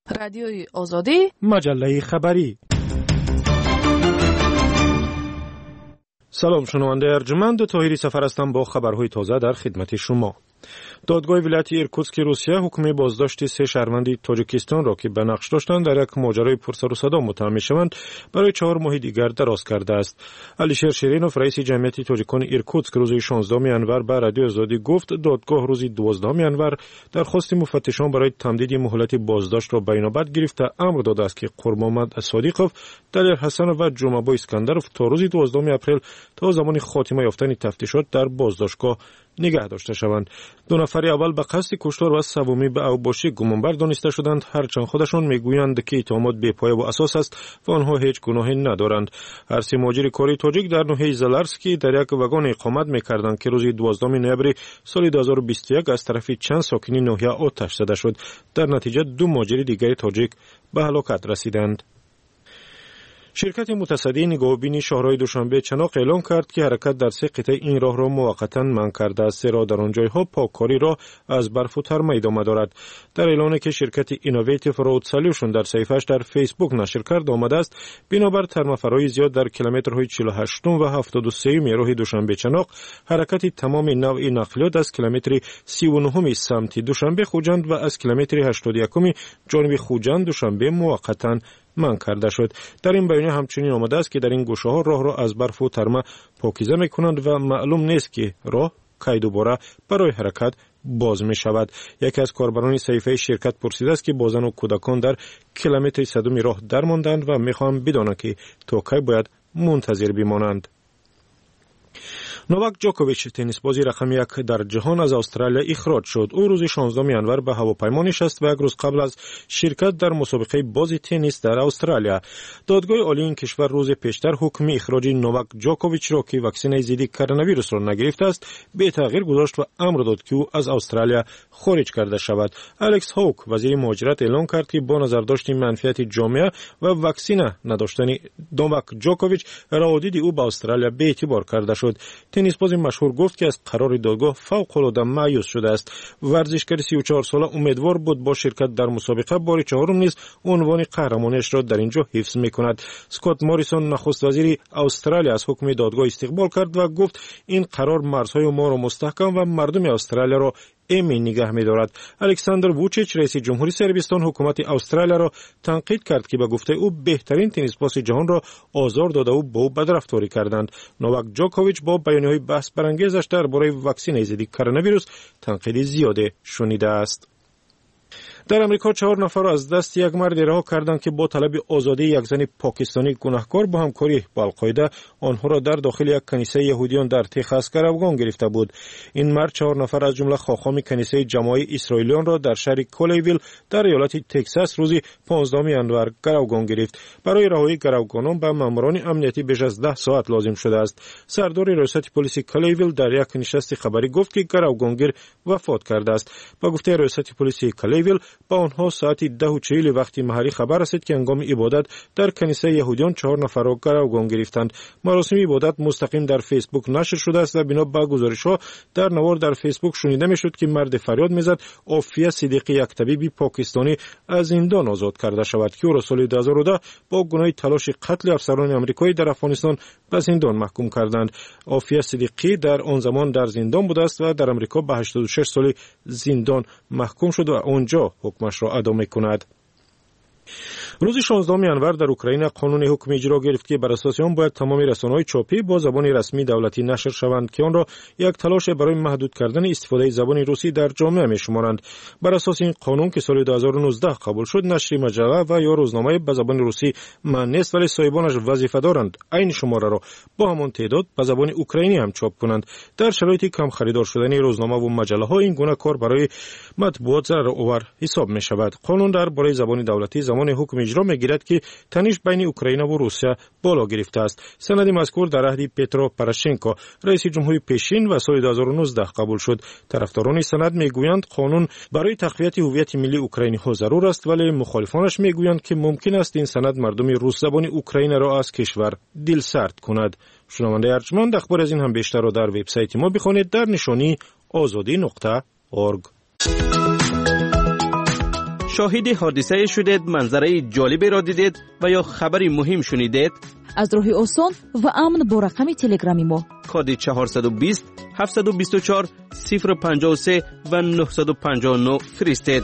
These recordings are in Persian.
رادیوی آزادی، مجله خبری. سلام شنونده ارجمند، طاهری سفر هستم با خبرهای تازه در خدمت شما. دادگاه ولایت ایرکوتسک روسیه حکم بازداشت 3 شهروند تاجیکستان را که به نقش داشتند در یک ماجرای پرسر و صدا متهم می‌شوند برای 4 ماه دیگر دراز کرده است. علیشیر شیرینوف رئیس جمعیت تاجیکان ایرکوتسک روز 16 انور به رادیو آزادی گفت دادگاه روز 12 انور درخواست مفتشان برای تمدید مهلت بازداشت را بین‌آمد گرفته امر داده است که قربانمحمد صادقوف، دلیر حسن و جمعه اسکندرов تا روز 12 اپریل تا زمان خاتمه یافتن تفتیشات در بازداشتگاه نگه داشته شوند. 2 نفر اول به قصد کشتار و سومی به اوباشی گمانبر دانسته شدند، هرچند خودشان میگویند که اتهامات بی‌پایه و اساس است و آنها هیچ گناهی ندارند. هر 3 مهاجر کاری تاجیک در ناحیه زلارسکی در یک واگن اقامت می‌کردند که روز 12 نوامبر سال 2021 از طرف چند ساکنین ناحیه آتش زده شد. در نتیجه 2 مهاجر دیگر تاجیک به هلاکت رسیدند. شرکت متصدی نگاهبینی شهرهای دوشنبه چناق اعلام کرد که حرکت در 3 قطعه این راه را موقتا منع کرده است، زیرا در آن جایها پاککاری را از برف و ترمه ادامه دارد. در اعلانی که شرکت اینوویتیو رود سولوشن در صفحه‌اش در فیسبوک نشر کرد آمده است بنابر ترمه‌فرایی زیاد در کیلومترهای 48 و 73 راه دوشنبه چناق حرکت تمام نوع نقلیات از کیلومتر 39 سمت دوشنبه خوجند و از کیلومتر 81 جانب خوجند دوشنبه موقتا منع کرده شد. در این بیانیه همچنین آمده است که در این گوشه ها راه را از برف و ترمه پاکیزه می کنند و معلوم نیست که راه کی دوباره برای حرکت باز می شود. یکی از کاربران صحیفه شرکت پرسیده است که با زن و کودکان در کیلومتر 100 راه در ماندند و می خواهند بدانند که تا کی باید منتظر بمانند. نوواک جوکوویچ تنیس بازی رقم 1 در جهان از استرالیا اخراج شد. او روز 16 انور به هواپیما نشست و یک روز قبل از شرکت در مسابقه بازی تنیس در استرالیا. دادگاه عالی این کشور روز پیشتر حکم اخراج نوواک جوکوویچ را که واکسن ضد کرونا ویروس را نگرفته است به تغییر گذاشت و امر داد که او از استرالیا خارج کرده شود. الکس هوک وزیر مهاجرت اعلام کرد که با نظر داشتن منفعت جامعه و واکسن نداشتن نوواک جوکوویچ رهادید او به استرالیا به اعتبار کرده شد. تنیس باز مشهور گفت که از قرار دادگاه فوق‌العاده مایوس شده است. ورزشکار 34 ساله امیدوار بود با شرکت در مسابقه بار چهارم نیز عنوان قهرمانیش را در اینجا حفظ می‌کند. اسکات موریسون نخست وزیر استرالیا از حکم دادگاه استقبال کرد و گفت این قرار مرزهای ما را مستحکم و مردم استرالیا را امن نگه می‌دارد. الکساندر ووچیچ رئیس جمهوری صربستان حکومت استرالیا را تنقید کرد که به گفته او بهترین تنیس باز جهان را آزار داده و با او بدرفتاری کردند. نوواک جوکوویچ با بیانیه‌های بحث برانگیزش درباره واکسن ضد کرونا ویروس تنقید زیاده شنیده است. در امریکا 4 نفر را از دست یک مرد رها کردند که با طلب آزادی یک زن پاکستانی گناهکار با همکاری با القاعده آنها را در داخل یک کنیسه یهودیان در تگزاس گروگان گرفته بود. این مرد 4 نفر از جمله خاخام کنیسه جماعی اسرائیلیان را در شهر کولیویل در ایالت تگزاس روز 15 انور گروگان گرفت. برای رهایی گروگانان به ماموران امنیتی بیش از 10 ساعت لازم شده است. سردار ریاست پلیس کولیویل در یک نشست خبری گفت که گروگانگیر وفات کرده است. با گفته ریاست پلیس کولیویل با آنها ساعت 10:40 وقتی محلی خبر رسید که هنگام عبادت در کنیسه یهودیان 4 نفر را گروگان گرفتند. مراسم عبادت مستقیم در فیسبوک نشر شده است و بنا به گزارش‌ها در نوار در فیسبوک شنیده می‌شد که مرد فریاد می‌زد عافیه صدیقی یک طبیب پاکستانی از زندان آزاد کرده شود که او را سال 2010 با گناه تلاش قتل افسران آمریکایی در افغانستان به زندان محکوم کردند. عافیه صدیقی در آن زمان در زندان بوده است و در آمریکا به 86 سال زندان محکوم شد و آنجا حکمش را ادا می‌کند. روز 16 انور در اوکراین قانون حکم اجرا گرفت که بر اساس آن باید تمام رسانه‌های چاپی با زبان رسمی دولتی نشر شوند که آن را یک تلاش برای محدود کردن استفاده زبان روسی در جامعه می‌شمارند. بر اساس این قانون که سال 2019 قبول شد، نشر مجله و یا روزنامه به زبان روسی ممنوع است، ولی صاحبانش وظیفه دارند این شماره را با همان تعداد به زبان اوکراینی هم چاپ کنند. در شرایط کم خریدار شدن روزنامه و مجله‌ها این گونه کار برای مطبوعات ضررآور حساب می‌شود. قانون درباره زبان دولتی زمان حکم اجرا می‌گیرد که تنش بین اوکراین و روسیه بالا گرفته است. سند مذکور در عهد پترو پروشنکو رئیس جمهوری پیشین و سال 2019 قبول شد. طرفداران سند میگویند قانون برای تقویت هویت ملی اوکراینی‌ها ضرور است، ولی مخالفانش میگویند که ممکن است این سند مردم روس زبان اوکراین را از کشور دلسرد کند. شنونده ارجمند، اخبار از این هم بیشتر را در وبسایت ما بخوانید در نشانی azadi.org. شاهد حادثه شدید، منظره جالبی را دیدید و یا خبری مهم شنیدید؟ از راه آسان و امن با رقم تلگرامی ما کد 420 724 053 و 959 فرستید.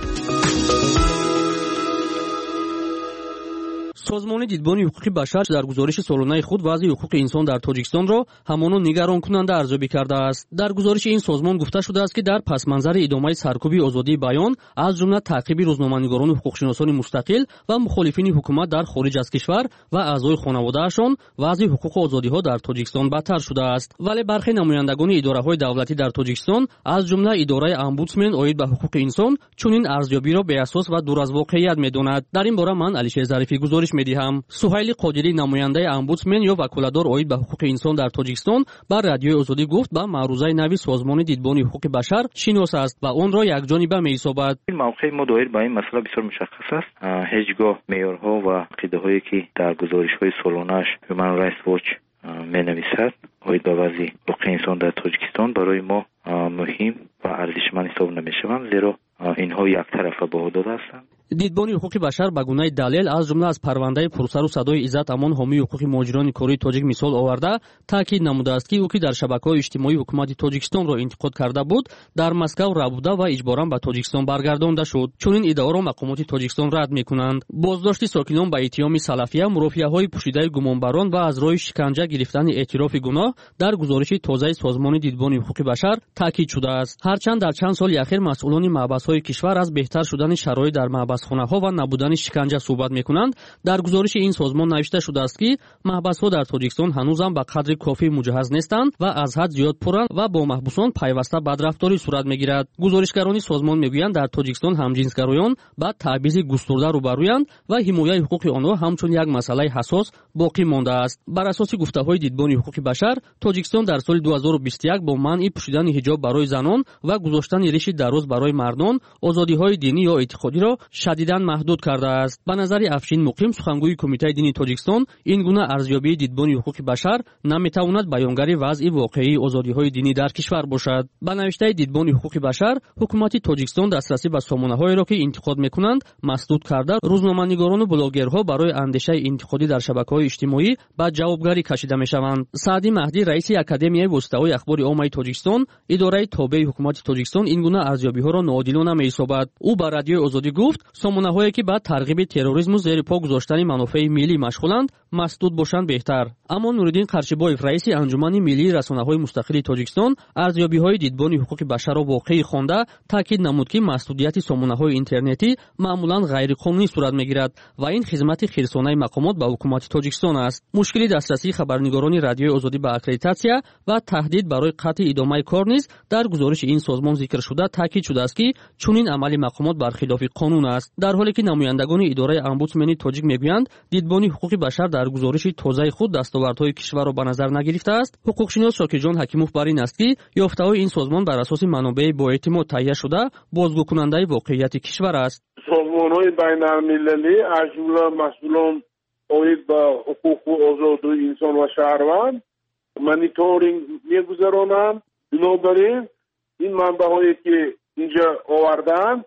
سازمان دیدبان حقوق بشر در گزارش سالانه خود وضع حقوق انسان در تاجیکستان را همانا نگران کننده ارزیابی کرده است. در گزارش این سازمان گفته شده است که در پس منظر ادامه سرکوب آزادی بیان از جمله تعقیب روزنامه‌نگاران و حقوقشناسان مستقل و مخالفین حکومت در خارج از کشور و اعضای خانواده‌شان وضع حقوق و آزادی‌ها در تاجیکستان بدتر شده است. ولی برخی نمایندگان اداره‌های دولتی در تاجیکستان از جمله اداره امبودسمن عاید به حقوق انسان چنین ارزیابی را به اساس و دور از واقعیت می‌داند. در این باره من علیشیر ظریفی گزارش می‌دهم. سهیل قادری نماینده امبودسمن یا وکالتدار عاید به حقوق انسان در تاجیکستان بر رادیوی آزادی گفت با معروضه نوی سازمان دیدبان حقوق بشر شناس است و آن را یکجانبه می‌حسابد. موقع ما دایر با این مسئله بسیار مشخص است. هیچگاه معیارها و عقیده‌هایی که در گزارش‌های سالانه‌اش هیومن رایتس واچ می‌نویسد عاید به وضع حقوق انسان در تاجیکستان برای ما مهم و ارزشمند حساب نمی‌شوند، زیرا اینها یک طرفه با داده هستند. دیدبان حقوق بشر به گونه دلیل از جمله از پرونده پرسر و صدای عزت امان حامی حقوق مهاجران کره تاجیک مثال آورده تاکید نموده است که او که در شبکه‌های اجتماعی حکومت تاجیکستان را انتقاد کرده بود در مسکو ربوده و اجباراً به تاجیکستان برگردانده شد. چون این ادعا را مقامات تاجیکستان رد می‌کنند. بازداشت ساکنان به اتهام سلفیه، مرافعه‌های پوشیده گمانبران و از راه شکنجه گرفتن اعتراف گناه در گزارش تازه سازمان دیدبان حقوق بشر تاکید شده است. هرچند در چند سال اخیر مسئولان محبس‌های کشور از بهتر شدن شرایط در محبسخانه‌ها و نبودن شکنجه صحبت می‌کنند، در گزارش این سازمان نوشته شده است که محبس‌ها در تاجیکستان هنوز هم به قدر کافی مجهز نیستند و از حد زیاد پرند و با محبوسان پیوسته بدرفتاری صورت می‌گیرد. گزارشگران سازمان می‌گویند در تاجیکستان همجنسگرایان با تبعیض گسترده روبرویند و حمایت حقوق آنها همچون یک مسئله حساس باقی مانده است. بر اساس گفته‌های دیدبان حقوق بشر، تاجیکستان در سال 2021 با منع پوشیدن حجاب برای زنان و گذاشتن ریش دراز برای مردان، آزادی‌های دینی یا اعتقادی را شدیداً محدود کرده است. به نظر افشین مقیم سخنگوی کمیته دینی تاجیکستان، این گونه ارزیابی دیدبان حقوق بشر نمی‌تواند بیانگر وضع واقعی آزادی‌های دینی در کشور باشد. به نوشته دیدبان حقوق بشر، حکومت تاجیکستان دسترسی به سامانه‌هایی را که انتقاد می‌کنند مسدود کرده، روزنامه‌نگاران و بلاگرها برای اندیشه انتقادی در شبکه‌های اجتماعی به جوابگری کشیده می‌شوند. سعدی مهدی رئیس اکادمیای واسطه‌های اخبار عامه تاجیکستان، اداره تابع حکومت تاجیکستان این گونه ارزیابی‌ها را ناعادلانه می‌حسابد. او بر رادیوی آزادی گفت سامانه‌هایی که با ترغیب تروریسم و زیر پا گذاشتن منافع ملی مشغولند مسدود باشند بهتر. اما نورالدین قرچیباف رئیس انجمن ملی رسانه‌های مستقل تاجیکستان ارزیابی‌های دیدبان حقوق بشر را واقعی خوانده تاکید نمود که مسدودیت سامانه‌های اینترنتی معمولاً غیرقانونی صورت می‌گیرد و این خدمت خیرسانه مقامات به حکومت تاجیکستان است. مشکل دسترسی خبرنگاران رادیوی آزادی به اکریدیتاسیا و تهدید برای قطع ادامه کار نیز در گزارش این سازمان ذکر شده تاکید شده است که چنین عمل مقامات برخلاف قانون است. در حالی که نمایندگان اداره امبودسمن تاجیک میگویند دیدبان حقوق بشر در گزارش تازه خود دستاوردهای کشور را به نظر نگرفته است، حقوقشناس شاکرجان حکیموف بر این است که یافته‌های این سازمان بر اساس منابع با اعتماد تهیه شده بازگو کننده واقعیت کشور است. سازمان‌های بین‌المللی از جمله مسئولان عاید به حقوق و آزادی انسان و شهروند مانیتورینگ می‌گذرانند. بنابراین این منبع‌هایی که اینجا آوردن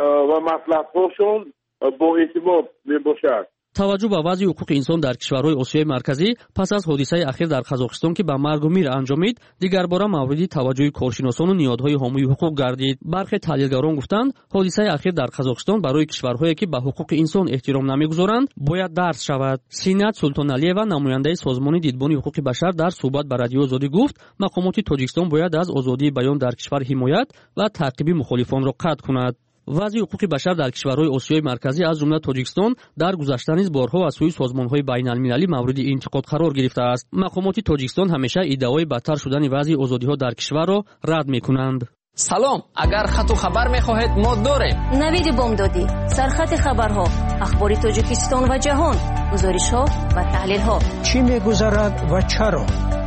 و مطلب‌هاشون با اعتماد میباشد. توجه به وضع حقوق انسان در کشورهای آسیای مرکزی پس از حادثه اخیر در قزاقستان که به مرگ و میر انجامید دیگر باره مورد توجه کارشناسان و نهادهای حامی حقوق گردید. برخی تحلیلگران گفتند حادثه اخیر در قزاقستان برای کشورهایی که به حقوق انسان احترام نمیگذارند باید درس شود. سینات سلطانعلیوا نماینده سازمان دیدبان حقوق بشر در صحبت با رادیو آزادی گفت مقامات تاجیکستان باید از آزادی بیان در کشور حمایت و تعقیب مخالفان را قطع کند. وضع حقوق بشر در کشورهای آسیای مرکزی از جمله تاجیکستان در گذشته نیز بارها از سوی سازمان‌های بین‌المللی مورد انتقاد قرار گرفته است. مقامات تاجیکستان همیشه ادعای بدتر شدن وضع آزادی‌ها در کشور را رد می‌کنند. سلام، اگر خط و خبر می‌خواهید ما داریم. نوید بامدادی، سرخط خبرها، اخبار تاجیکستان و جهان، گزارش‌ها و تحلیل‌ها. چی می‌گذرد و چرا؟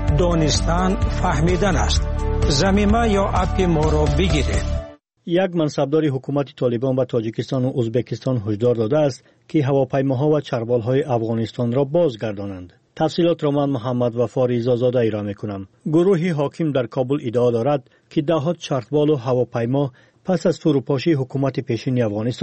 دانستن فهمیدن است. زمینه یا اپ ما را بگیرید. یک منصبدار حکومت طالبان و تاجیکستان و ازبکستان هشدار داده است که هواپیماها و چربالهای افغانستان را بازگردانند. تفصیلات را من محمد وفا ریزازاده ایرا میکنم. گروه حاکم در کابل ادعا دارد که دهات چربال و هواپیما پس از فروپاشی حکومت پیشین افغانستان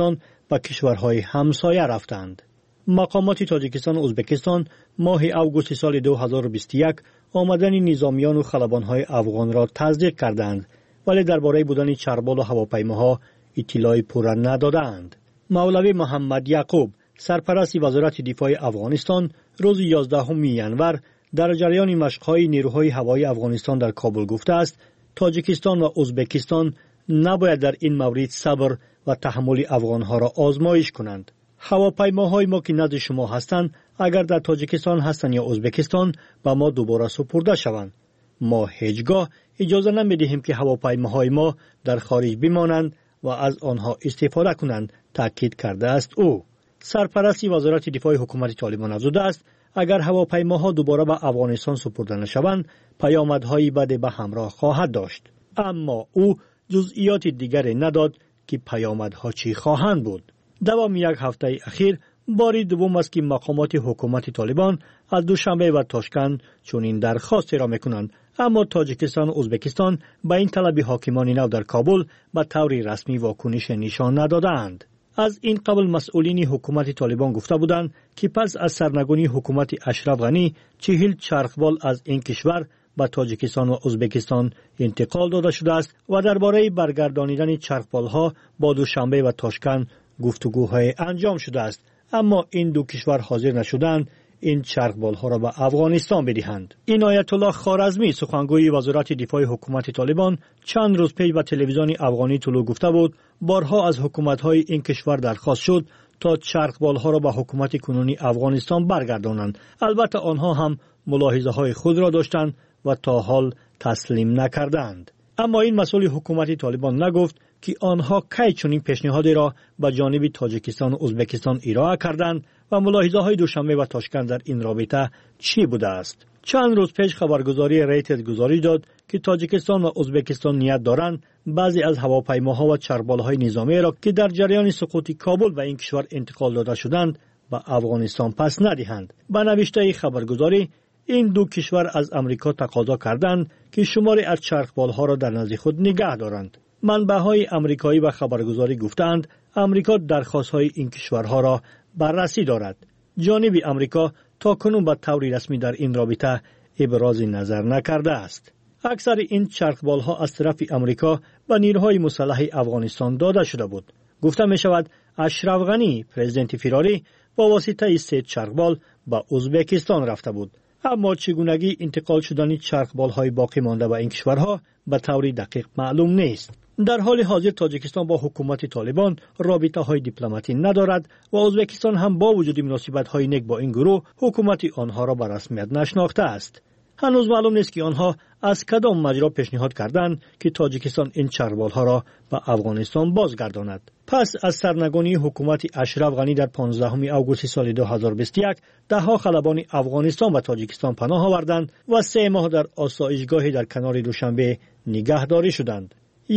به کشورهای همسایه رفتند. مقامات تاجیکستان و ازبکستان ماه اوگوست سال 2021 آمدن نظامیان و خلبانهای افغان را تصدیق کردند، ولی درباره بودن چربال و هواپیماها اطلاعی پوره ندادند. مولوی محمد یعقوب، سرپرست وزارت دفاع افغانستان، روز 11 ینور در جریان مشق‌های نیروهای هوایی افغانستان در کابل گفته است تاجیکستان و ازبکستان نباید در این مورد صبر و تحمل افغانها را آزمایش کنند. هواپیماهای ما که نزد شما هستند اگر در تاجیکستان هستند یا ازبکستان به ما دوباره سپرده شوند. ما هیچگاه اجازه نمیدهیم که هواپیماهای ما در خارج بمانند و از آنها استفاده کنند، تاکید کرده است او. سرپرست وزارت دفاع حکومت طالبان افزوده است اگر هواپیماها دوباره به افغانستان سپرده نشوند پیامدهای بدی به همراه خواهد داشت. اما او جزئیات دیگری نداد که پیامدها چی خواهند بود. دوام یک هفته اخیر باری دوم است که مقامات حکومت طالبان از دوشنبه و تاشکند چنین درخواستی را میکنند، اما تاجیکستان و ازبکستان به این طلب حاکمان نو در کابل به طور رسمی واکنش نشان ندادند. از این قبل مسئولین حکومت طالبان گفته بودند که پس از سرنگونی حکومت اشرف غنی 40 چرخبال از این کشور به تاجیکستان و ازبکستان انتقال داده شده است و درباره برگردانیدن چرخبالها با دوشنبه و تاشکند گفتگوهای انجام شده است، اما این دو کشور حاضر نشدند این چرخبالها را به افغانستان بدهند. عنایت الله خوارزمی، سخنگوی وزارت دفاع حکومت طالبان، چند روز پیش به تلویزیون افغانی طلوع گفته بود بارها از حکومت‌های این کشور درخواست شد تا چرخبالها را به حکومت کنونی افغانستان برگردانند. البته آنها هم ملاحظه‌های خود را داشتند و تا حال تسلیم نکردند. اما این مسئول حکومت طالبان نگفت که آنها کی چنین پیشنهادی را به جانب تاجیکستان و ازبکستان ارائه کردند و ملاحظه‌های دوشنبه و تاشکند در این رابطه چی بوده است. چند روز پیش خبرگزاری ریترز گزارش داد که تاجیکستان و ازبکستان نیت دارند بعضی از هواپیماها و چربالهای نظامی را که در جریان سقوط کابل به این کشور انتقال داده شدند به افغانستان پس ندهند. به نوشته خبرگزاری این دو کشور از امریکا تقاضا کردند که شماری از چرخبالها را در نزد خود نگه دارند. منبع‌های امریکایی و خبرگزاری گفتند امریکا درخواست‌های این کشورها را بررسی دارد. جانب امریکا تاکنون به طور رسمی در این رابطه ابراز نظر نکرده است. اکثر این چرخبالها از طرف امریکا به نیروهای مسلح افغانستان داده شده بود. گفته می شود اشرف غنی، پرزیدنت فراری، با واسطه 3 چرخبال به ازبکستان رفته بود. اما چگونگی انتقال شدن چرخبال‌های باقی مانده به این کشورها به طور دقیق معلوم نیست. در حال حاضر تاجیکستان با حکومت طالبان رابطه‌های دیپلماتی ندارد و ازبکستان هم با وجود مناسبت‌های نیک با این گروه حکومت آنها را به رسمیت نشناخته است. هنوز معلوم نیست که آنها از کدام مجرا پیشنهاد کردند که تاجیکستان این چرخبال‌ها را به افغانستان بازگرداند. پس از سرنگونی حکومت اشرف غنی در 15 اوگوست سال 2021 ده‌ها خلبان افغانستان و تاجیکستان پناه آوردند و 3 ماه در آسایشگاهی در کنار دوشنبه نگهداری شدند.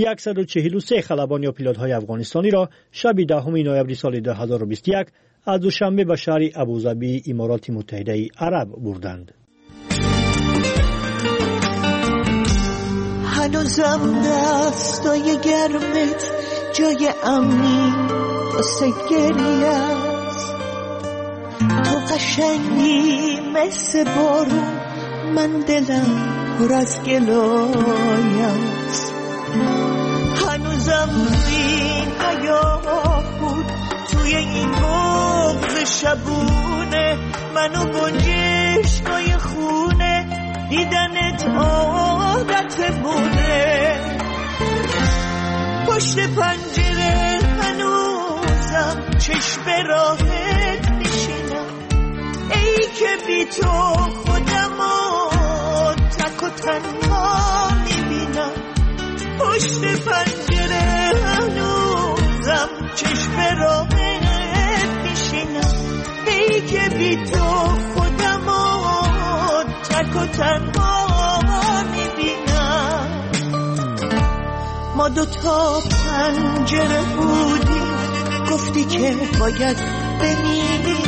143 خلبان یا پیلوت‌های افغانستانی را شب 10 نوامبر سال 2021 از دوشنبه به شهر ابوظبی امارات متحده عرب بردند. هنوزم دستای گرمت جای امنی واسه گریه است، تو قشنگی مثل بارون، من دلم پر از گلایه است. هنوزم این حیاه بود توی این بغض شبونه، منو گنجشکای خونه دیدنت عادت بوده. پشت پنجره هنوزم چشم راحت میشینم، ای که بی تو خودمو تک و تنها میبینم. پشت پنجره هنوزم چشم راحت میشینم، ای که بی تو خودمو تک و تنها میبینم. ما 2 پنجره بودیم، گفتی که باید بمیری،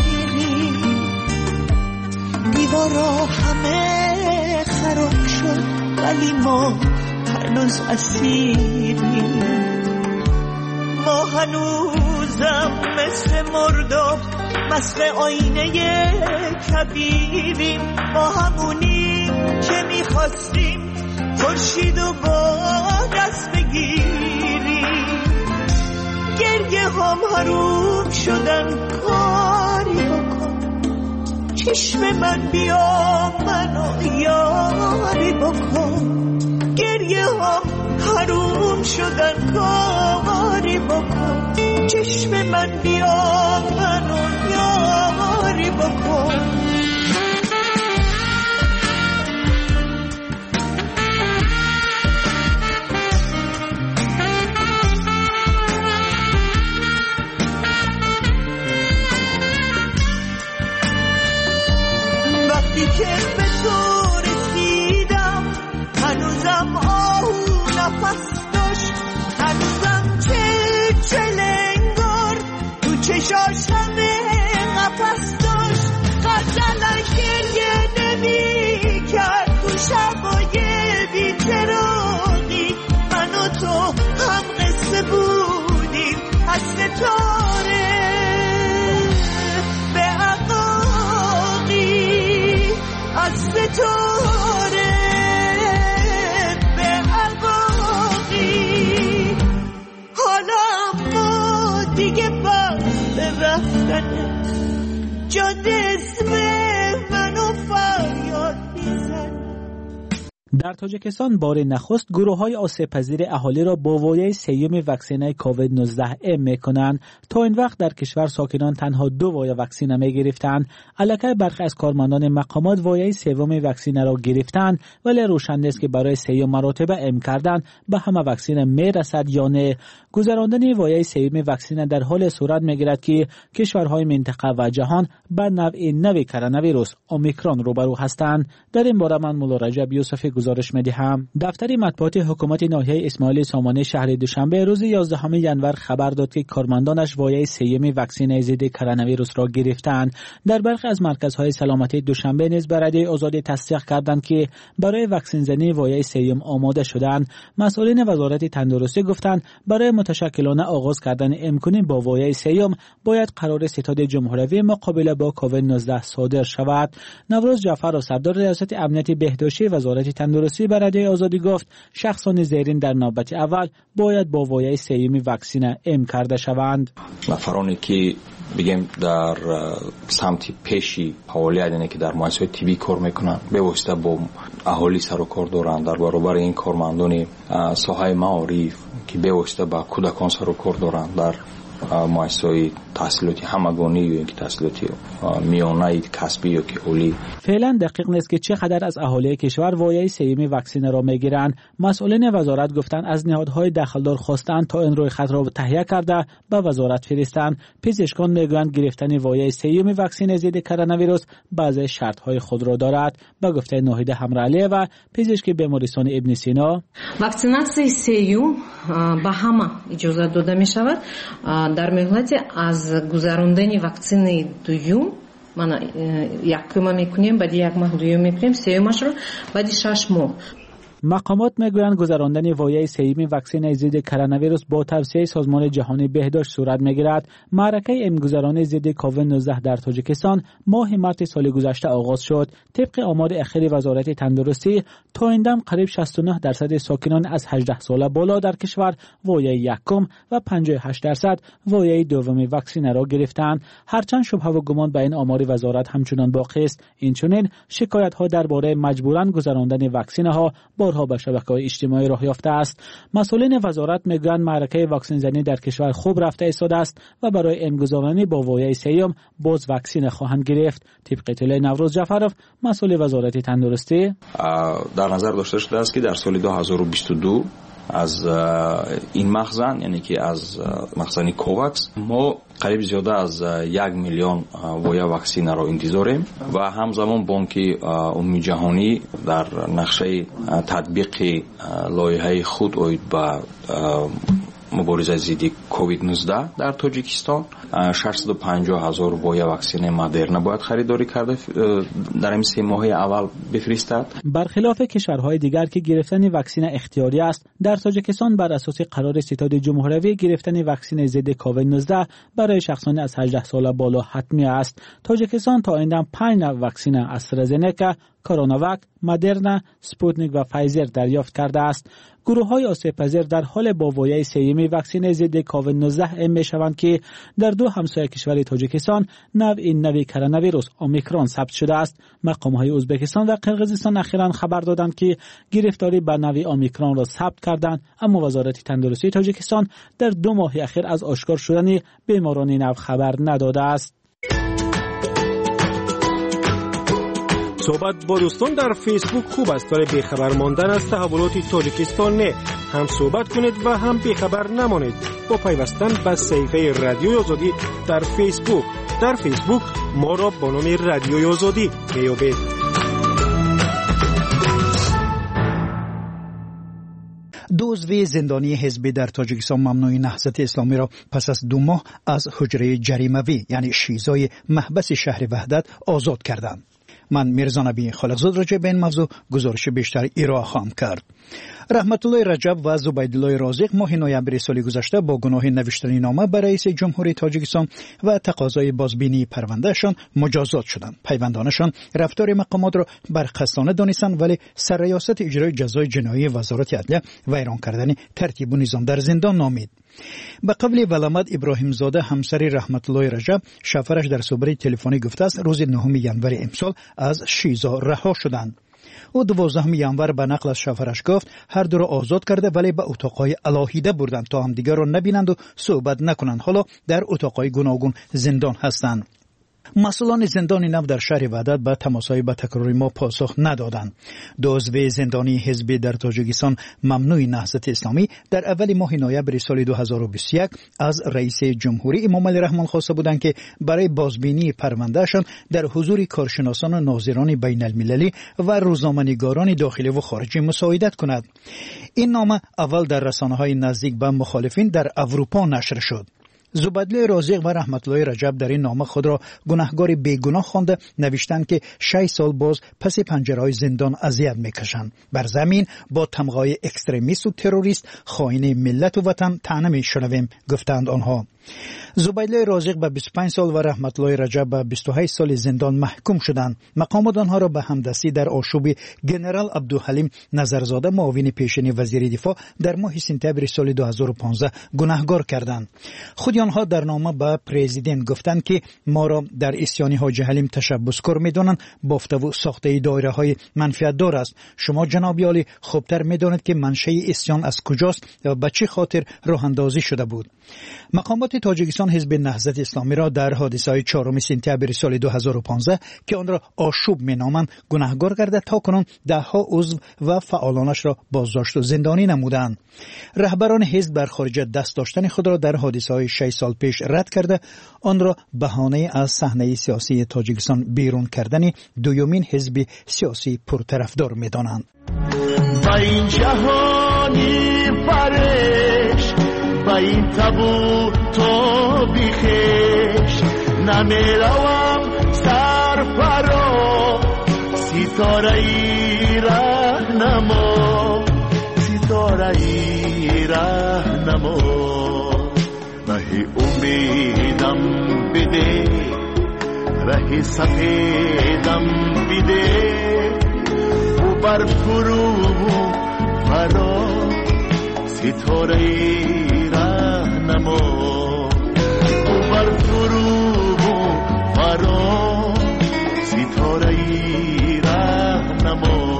دیوارا همه خراب شد ولی ما هنوز اسیریم. ما هنوزم مثل مرداب مست آینه کبیریم، ما همونیم که میخواستیم خورشید و با دست بگیریم. گریه هم حروم شدن کاری بکن، چشم من بیا منو یاری بکن. گریه هم حروم شدن کاری بکن، چشم من بیا منو یاری بکن. وقتی که به تو رسیدم هنوزم آهو نفس داشت، هنوزم چلنگار تو چشاش همه قفس داشت. غزلش گریه نمی کرد تو شبای بی‌چراغی، من و تو هم قصه بودیم از ستاره به عقاقی، از ستاره به عقاقی. حالا ما دیگه بس رفتنه، جاده اسم منو فریاد میزن. در تاجیکستان بار نخست گروه‌های آسیب‌پذیر اهالی را با وایه سیوم واکسن کووید 19 ام می‌کنند. تا این وقت در کشور ساکنان تنها 2 وایه واکسن می‌گرفتند. البته برخی از کارمندان مقامات وایه سوم واکسن را گرفتند، ولی روشن است که برای سیوم مراتب ام کردن به همه واکسن میرسد یا نه. گذراندن وایه سوم واکسن در حال صورت می‌گیرد که کشورهای منطقه و جهان با نوع کرونا ویروس اومیکرون روبرو هستند. در این باره من مولا رجب یوسفی گزارش می‌دهم. دفتر مطبوعات حکومت ناحیه اسماعیل سامانه شهر دوشنبه روز 11 ژانویه خبر داد که کارمندانش وایه سوم واکسن ضد کرونا ویروس را گرفتند. در برخی از مرکزهای سلامتی دوشنبه نیز برای آزادی تصدیق کردند که برای واکسن زنی وایه سوم آماده شدند. مسئولین وزارت تندرستی گفتند برای متشکلانه آغاز کردن امکان با وایه سوم باید قرار ستاد جمهوری مقابله با کووید 19 صادر شود. نوروز جعفر سردار ریاست امنیت بهداشتی وزارت تندرستی برای آزادی گفت شخصان زیرین در نوبت اول باید با وایه سوم واکسن ام کرده شوند. نفرانی که بگیم در سمت پیشی فعالیت اینه که در مؤسسه طبی کار میکنن به واسطه با اهالی سر و کار دارن، در برابر این کارمندان ساحه معارف که به واسطه با کودکان سر و کار دارن در مؤسسه تحصیلاتی همگانی یا اینکه تحصیلاتی میانه کسبی یا که اولی. فعلا دقیق نیست که چقدر از اهالی کشور وایه سوم واکسن را میگیرند. مسئولین وزارت گفتند از نهادهای دخلدار خواستند تا این روی خط را تهیه کرده به وزارت فرستند. پزشکان میگویند گرفتن وایه سوم واکسن ضد کرونا ویروس بعضی شرط‌های خود را دارد. به گفته ناهید حمرعلی و پزشک بیمارستان ابن سینا، واکسیناسیای سوم به همه اجازه داده می شود در مهلت از گذراندن واکسن دوم. من یکم میکنیم، بعد یک ماه دوم میکنیم، سومش رو بعد 6 ماه. مقامات میگویند گذراندن وایه سوم واکسن ضد کرونا ویروس با توصیه سازمان جهانی بهداشت صورت میگیرد. معرکه امگذرانی ضد کووید 19 در تاجیکستان ماه مارس سال گذشته آغاز شد. طبق آمار اخیر وزارت تندرستی تا این دم قریب 69% ساکنان از 18 ساله بالا در کشور وایه یکم و 58% وایه دوم واکسن را گرفتند. هرچند شبهه و گمان به این آمار وزارت همچنان باقی است. اینچنین شکایت ها درباره مجبوراً گذراندن واکسن ها بارها به شبکه‌های اجتماعی راه یافته است. مسئولین وزارت میگویند معرکه واکسن زنی در کشور خوب رفته ایستاده است و برای امگذارانی با وایه سوم باز واکسن خواهند گرفت. طبق اطلاع نوروز جعفرов مسئول وزارت تندرستی در نظر داشته شده است که در سال 2022 از این مخزن، یعنی که از مخزن کوواکس، ما قریب زیاده از 1 میلیون وایه واکسن را انتظاریم و همزمان بانک عمومی جهانی در نقشه تطبیق لایحه خود اوید به مبارزه ضد کووید 19 در تاجیکستان 650,000 وای واکسن مدرنا باید خریداری کرده در این 3 ماه اول بفرستد. برخلاف کشورهای دیگر که گرفتن واکسن اختیاری است، در تاجیکستان بر اساس قرار ستاد جمهوری گرفتن واکسن ضد کووید 19 برای شخصان از 18 سال بالا حتمی است. تاجیکستان تا این 5 نوع واکسن استرازنکا، کروناواک، مدرنا، سپوتنیک و فایزر دریافت کرده است. گروه‌های آسیب‌پذیر در حال با وایه سیمی واکسن ضد کووید 19 می‌شوند که در 2 همسایه کشور تاجیکستان نوع کرونا ویروس اومیکرون ثبت شده است. مقام‌های ازبکستان و قرقیزستان اخیراً خبر دادند که گرفتاری به نوع اومیکرون را ثبت کردند، اما وزارت تندرستی تاجیکستان در 2 ماه اخیر از آشکار شدن بیماران نو خبر نداده است. صحبت با دوستان در فیسبوک خوب است، ولی بیخبر ماندن از تحولات تاجیکستان نه. هم صحبت کنید و هم بیخبر نمانید با پیوستن به صفحه رادیوی آزادی در فیسبوک. در فیسبوک ما را با نام رادیوی آزادی میابید. دو عضو زندانی حزبی در تاجیکستان ممنوع نهضت اسلامی را پس از 2 ماه از حجره جریموی یعنی شیزای محبس شهر وحدت آزاد کردند. من میرزا نبی خالقزاد راجع به این موضوع گزارش بیشتر ارائه خواهم کرد. رحمت الله رجب و زبیدالله رازق ماه نوامبر سال گذشته با گناه نوشتن نامه به رئیس جمهوری تاجیکستان و تقاضای بازبینی پروندهشان مجازات شدند. پیوندانشان رفتار مقامات را برخستانه دانستند، ولی سرریاست اجرای جزای جنایی وزارت عدلیه ویران کردن ترتیب و نظام در زندان نامید. به قول ولامت ابراهیم زاده همسر رحمت الله رجب، شوهرش در صحبت تلفنی گفته است روز 9 ژانویه امسال از شیزا رها شدند. او 12 ژانویه به نقل از شوهرش گفت هر دو را آزاد کرده، ولی به اتاقهای علاهیده بردند تا همدیگر را نبینند و صحبت نکنند. حالا در اتاقهای گوناگون زندان هستند. مسئولان زندان نو در شهر وحدت به تماسهای به تکرار ما پاسخ ندادند. 2 عضو زندانی حزبی در تاجیکستان ممنوع نهضت اسلامی در اول ماه نوامبر سال 2021 از رئیس جمهوری امام علی رحمان خواسته بودند که برای بازبینی پروندهشان در حضور کارشناسان و ناظران بین المللی و روزنامه‌نگاران داخلی و خارجی مساعدت کند. این نامه اول در رسانه‌های نزدیک به مخالفین در اروپا نشر شد. زبیدالله رازق و رحمت الله رجب در این نامه خود را گناهکار بیگناه خوانده نوشتند که 6 سال باز پس پنجره‌های زندان اذیت می‌کشند. بر زمین با تمغای اکستریمیست و تروریست خائن ملت و وطن طعنه می‌شنویم، گفتند آنها. زبیدالله رازق به 25 سال و رحمت الله رجب به 28 سال زندان محکوم شدند. مقامات آنها را به همدستی در آشوب ژنرال عبدالحلیم نظرزاده معاون پیشین وزیر دفاع در ماه سپتامبر سال 2015 گناهکار کردند. خود آنها در نامه به پرزیدنت گفتند که ما را در اسیان حاجی حلیم تشبثکار می‌دانند، بافته و ساخته دایره‌های منفعت دار است. شما جناب عالی خوبتر می‌دانید که منشأ اسیان از کجاست و به چه خاطر راه اندازی شده بود. مقامات تاجیکستان حزب نهضت اسلامی را در حادثه 4 سپتامبر سال 2015 که آن را آشوب می‌نامند گناهکار کرده تا کنون 10 عضو و فعالانش را بازداشت و زندانی نمودند. رهبران حزب بر خارج دست داشتن خود را در حادثه‌های 6 سال پیش رد کرده آن را بهانه از صحنه سیاسی تاجیکستان بیرون کردن دومین حزب سیاسی پرطرفدار می‌دانند. با این جهانی فرش با این تابو تو بیخش نمیروم سرفرا ستاره ای راهنما ستاره ای راهنما راه امیدم بده راه سفیدم بده و بر فرو فرا ستاره ای راهنما و بر فرو فرا ستاره ای راهنما.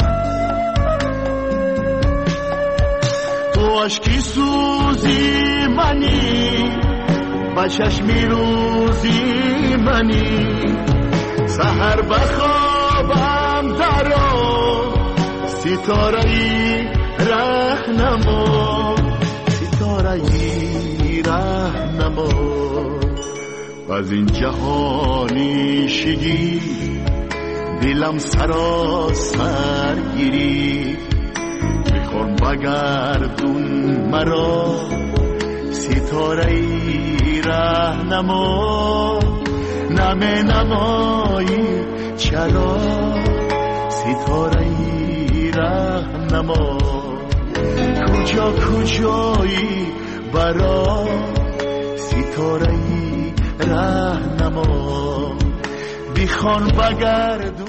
عشقی سوزی و چشمی روزی منی سحر بخوابم درا ستاره‌ای رهنما ستاره‌ای رهنما از این جهانی شگی دلم سراسر گیری میخوام بگردون مرا ستاره‌ای رهنما نمه نمایی چرا ستاره‌ای رهنما کجا کجایی برا ستاره‌ای رهنما بیخوان بگردون.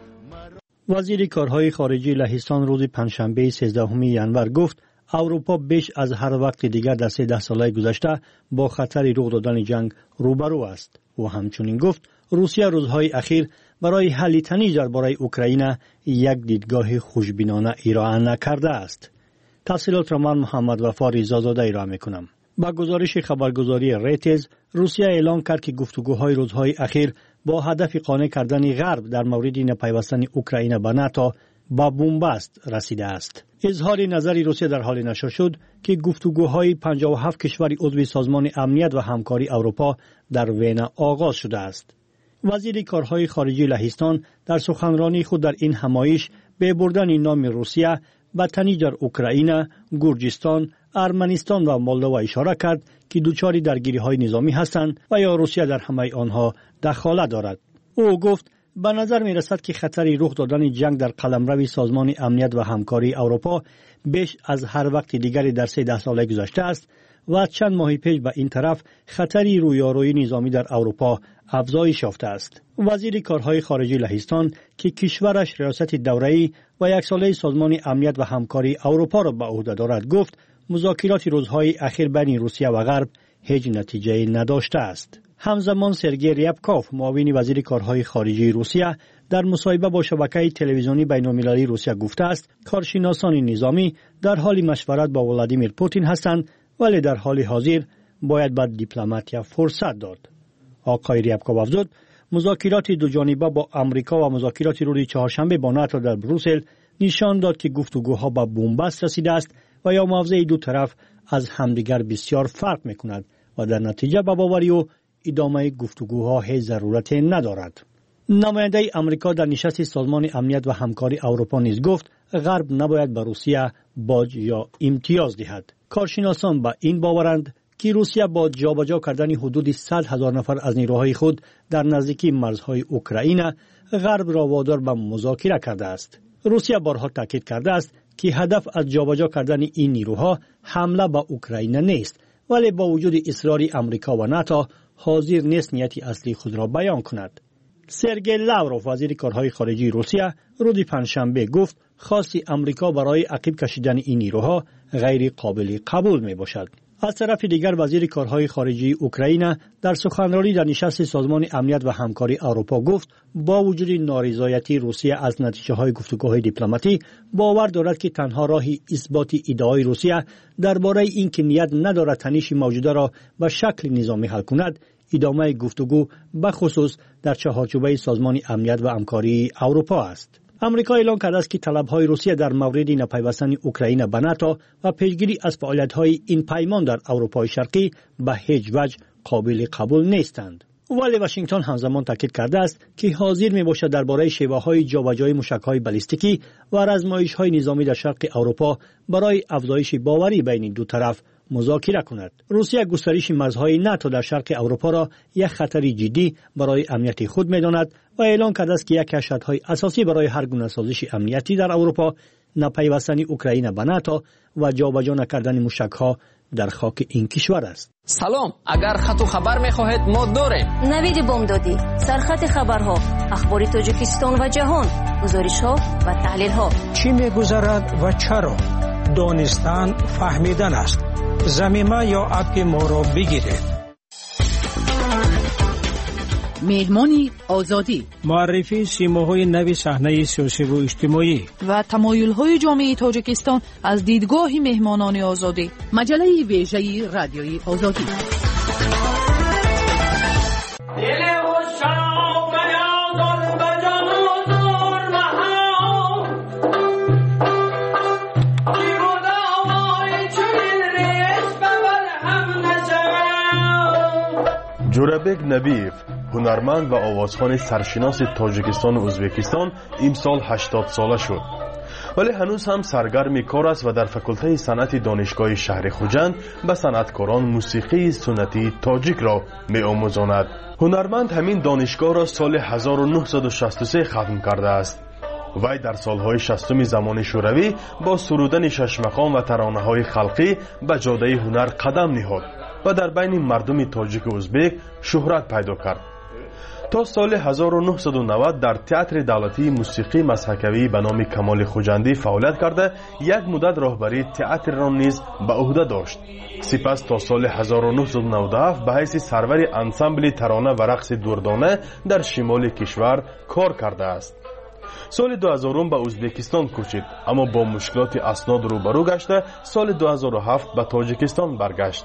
وزیر کارهای خارجی لهستان روز پنجشنبه 13 ژانویه گفت اروپا بیش از هر وقت دیگر در 13 ساله گذشته با خطر رخ دادن جنگ روبرو است. و همچنین گفت روسیه روزهای اخیر برای حل تنش درباره اوکراین یک دیدگاه خوشبینانه ارائه نکرده است. تفصیلات را من محمد وفا رضازاده ارائه می‌کنم. با گزارش خبرگزاری ریترز روسیه اعلام کرد که گفتگوهای روزهای اخیر با هدف قانع کردن غرب در مورد نپیوستن اوکراین به ناتو با بنبست رسیده است. اظهار نظر روسیه در حال نشر شد که گفتگوهای 57 کشور عضو سازمان امنیت و همکاری اروپا در وینا آغاز شده است. وزیر کارهای خارجی لهستان در سخنرانی خود در این همایش به بردن نام روسیه به تنش در اوکراین، گرجستان، ارمنستان و مولدووا اشاره کرد که دچار درگیری‌های نظامی هستند و یا روسیه در همه آنها دخالت دارد. او گفت به نظر می رسد که خطر رخ دادن جنگ در قلمرو سازمان امنیت و همکاری اروپا بیش از هر وقت دیگری در 13 ساله گذشته است و چند ماه پیش به این طرف خطری رویارویی نظامی در اروپا افزایش یافته است. وزیر کارهای خارجی لهستان که کشورش ریاست دوره‌ای و یک ساله سازمان امنیت و همکاری اروپا را به عهده دارد گفت مذاکرات روزهای اخیر بین روسیه و غرب هیچ نتیجه نداشته است. همزمان سرگئی ریابکوف معاون وزیر کارهای خارجی روسیه در مصاحبه با شبکه تلویزیونی بین‌المللی روسیه گفته است کارشناسان نظامی در حال مشورت با ولادیمیر پوتین هستند ولی در حال حاضر باید به دیپلماتیا فرصت داد. آقای ریابکوف افزود مذاکرات دوجانبه با آمریکا و مذاکرات روز چهارشنبه با ناتو در بروسل نشان داد که گفتگوها به بنبست رسیده است و یا موضع دو طرف از همدیگر بسیار فرق می‌کند و در نتیجه به باوری و ادامه گفتگوها هیچ ضرورت ندارد. نماینده آمریکا در نشست سازمان امنیت و همکاری اروپا نیز گفت غرب نباید به روسیه باج یا امتیاز دهد. کارشناسان به این باورند که روسیه با جابجا کردن حدود 100,000 نفر از نیروهای خود در نزدیکی مرزهای اوکراین غرب را وادار به مذاکره کرده است. روسیه بارها تاکید کرده است که هدف از جابجا کردن این نیروها حمله به اوکراین نیست ولی با وجود اصرار آمریکا و ناتو حاضر نیست نیت اصلی خود را بیان کند. سرگئی لاوروف وزیر کارهای خارجی روسیه روز پنجشنبه گفت خواست آمریکا برای عقب کشیدن این نیروها غیر قابل قبول می باشد. از طرف دیگر وزیر کارهای خارجی اوکراین در سخنرانی در نشست سازمان امنیت و همکاری اروپا گفت با وجود نارضایتی روسیه از نتیجه‌های گفتگوهای دیپلماتی باور دارد که تنها راه اثبات ادعای روسیه درباره اینکه نیت ندارد تنش موجوده را به شکل نظامی حل کند ادامه گفتگو به خصوص در چهارچوبه سازمان امنیت و همکاری اروپا است. امریکا اعلام کرده است که طلب‌های روسیه در مورد نپیوستن اوکراین به ناتو و پیشگیری از فعالیت‌های این پیمان در اروپای شرقی به هیچ وجه قابل قبول نیستند. ولی واشنگتن همزمان تاکید کرده است که حاضر میباشد درباره شیوه‌های جابجایی موشک‌های بالستیکی و آزمایش‌های نظامی در شرق اروپا برای افزایش باوری بین دو طرف مذاکره کند. روسیه گسترش مرزهای ناتو در شرق اروپا را یک خطر جدی برای امنیت خود می‌داند و اعلام کرده است که یک از شرط‌های اساسی برای هر گونه سازش امنیتی در اروپا نپیوستن اوکراین به ناتو و جابجا نکردن موشک‌ها در خاک این کشور است. سلام، اگر خط و خبر می‌خواهید ما داریم. نوید بامدادی، سرخط خبرها، اخبار تاجیکستان و جهان، گزارش‌ها و تحلیل‌ها. چی می‌گذرد و چرا؟ دانستن فهمیدن است. زمینه یا اپ ما را بگیرید. میلمانی آزادی، معرفی سیماهای نوی صحنه سیاسی و اجتماعی و تمایل‌های جامعه تاجیکستان از دیدگاه مهمانان آزادی. مجله ویژه رادیویی آزادی. جورابک نبیف، هنرمند و آوازخوان سرشناس تاجیکستان و ازبکستان، امسال 80 ساله شد. ولی هنوز هم سرگرم کار است و در فاکولته صنعت دانشگاه شهر خوجند به صنعتکاران موسیقی سنتی تاجیک را می‌آموزاند. هنرمند همین دانشگاه را سال 1963 ختم کرده است. وی در سالهای 60 زمان شوروی با سرودن ششمقام و ترانه‌های خلقی به جاده هنر قدم نهاد و در بین مردم تاجیک و ازبک شهرت پیدا کرد. تا سال 1990 در تئاتر دولتی موسیقی مسحکوی به نام کمال خوجندی فعالیت کرده یک مدت راهبری تئاتر را نیز به عهده داشت. سپس تا سال 1997 به حیث سرور انسامبل ترانه و رقص دردانه در شمال کشور کار کرده است. سال 2000 به ازبکستان کوچید، اما با مشکلات اسناد روبرو گشته سال 2007 به تاجیکستان برگشت.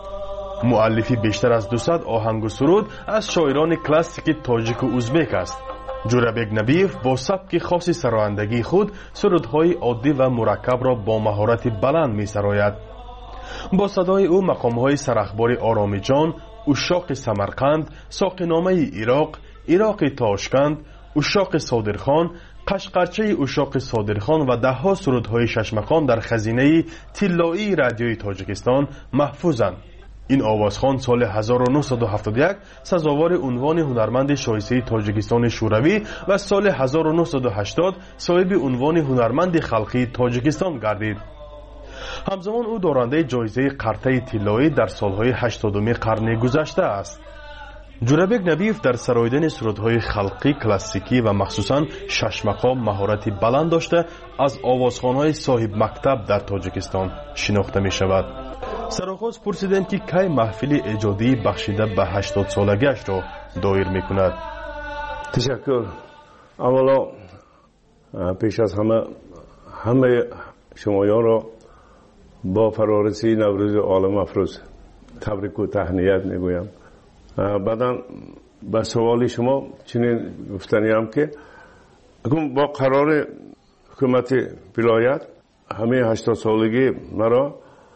مؤلفی بیشتر از 200 آهنگ و سرود از شاعران کلاسیک تاجیک و ازبک است. جورابک نبیف با سبک خاص سرایندگی خود سرودهای عادی و مرکب را با مهارت بلند می سراید. با صدای او مقامهای سرخبار آرامی جان، اشاق سمرقند، ساقینامه عراق، عراق تاشکند، اشاق صادرخان، قشقرچه اشاق صادرخان و دهها سرودهای ششمقام در خزینه طلایی رادیوی تاجیکستان محفوظند. این آوازخوان سال 1971 سزاوار عنوان هنرمند شایسته تاجیکستان شوروی و سال 1980 صاحب عنوان هنرمند خلقی تاجیکستان گردید. همزمان او دارنده جایزه قرطه طلایی در سالهای 80 قرن گذشته است. جورابک نبیف در سراییدن سرودهای خلقی کلاسیکی و مخصوصاً ششمقام مهارتی بلند داشته از آوازخوان‌های صاحب مکتب در تاجیکستان شناخته می شود. سرآغاز پرسیدم که کی محفل ایجادی بخشیده به 80 سالگیش را دایر می کند. تشکر. اولا پیش از همه شمایان را با فرارسی نوروز عالم افروز تبریک و تهنیت می گویم. بعدا به سوال شما چنین گفتنیم که با قرار حکومت ولایت همه 80 سالگی مرا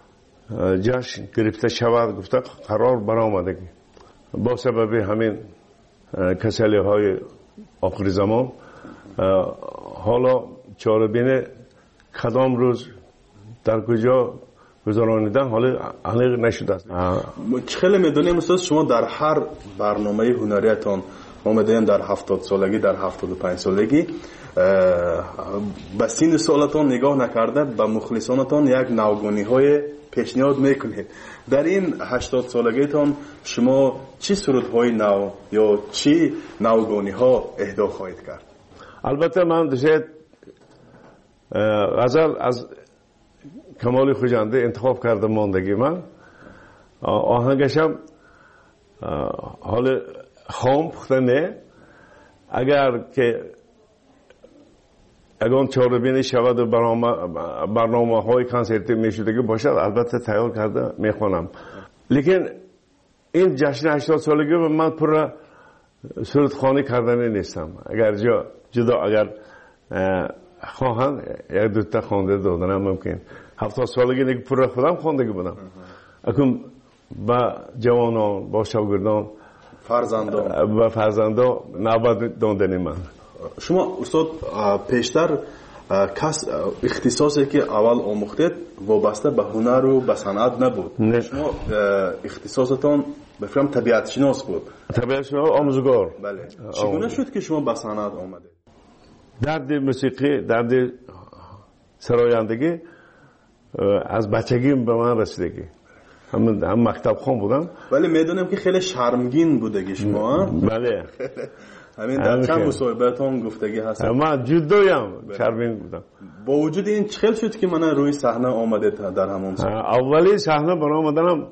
جشن گرفته شود گفته قرار برآمدگی با سبب همین کسلی های آخر زمان حالا چاره‌بین کدام روز در کجا گذرانیدن حالا علق نشده است. خیلی میدونیم استاد شما در هر برنامه هنریتان اومدین در 70 سالگی در 75 سالگی به سن سالتان نگاه نکرده به مخلصانتان یک نوگانی های پیشنهاد میکنید. در این 80 سالگیتان شما چی سرودهای نو یا چی نوگانی ها اهدا خواهید کرد؟ البته من دوست غزل از کمال خوجنده انتخاب کردم ماندگی من آهنگشم حال خام پخته نه اگر که اگه چاره‌بینی شود و برنامه های کنسرتی میشدگی باشد البته تیار کرده میخوانم. لیکن این جشن 80 سالگی رو من پر سرودخوانی کردن نیستم. اگر جدا اگر خواهند یک دوتا خوانده دادنم ممکن 70 سالگی دیگه پر خودم خواندگی بودم. اکنون با جوانان با شاگردان و فرزندان نوبت دادن من. شما استاد پیشتر اختصاصی که اول آموختید وابسته به هنر و به صنعت نبود. شما اختصاصتان به فکرم طبیعت شناس بود. طبیعت شناس آموزگار. بله. چگونه شد که شما به صنعت آمدید؟ درد موسیقی درد سرایندگی از بچگیم به من رسیدگی. هم مکتب خون بودم. ولی میدونم که خیلی شرمگین بودگی شما. بله. همین در چند مصاحبه‌تان گفتگی هست. من جدویم شرمگین بودم. با وجود این چخل شد که من روی صحنه آمده در همون سال. اولی صحنه برای آمدنم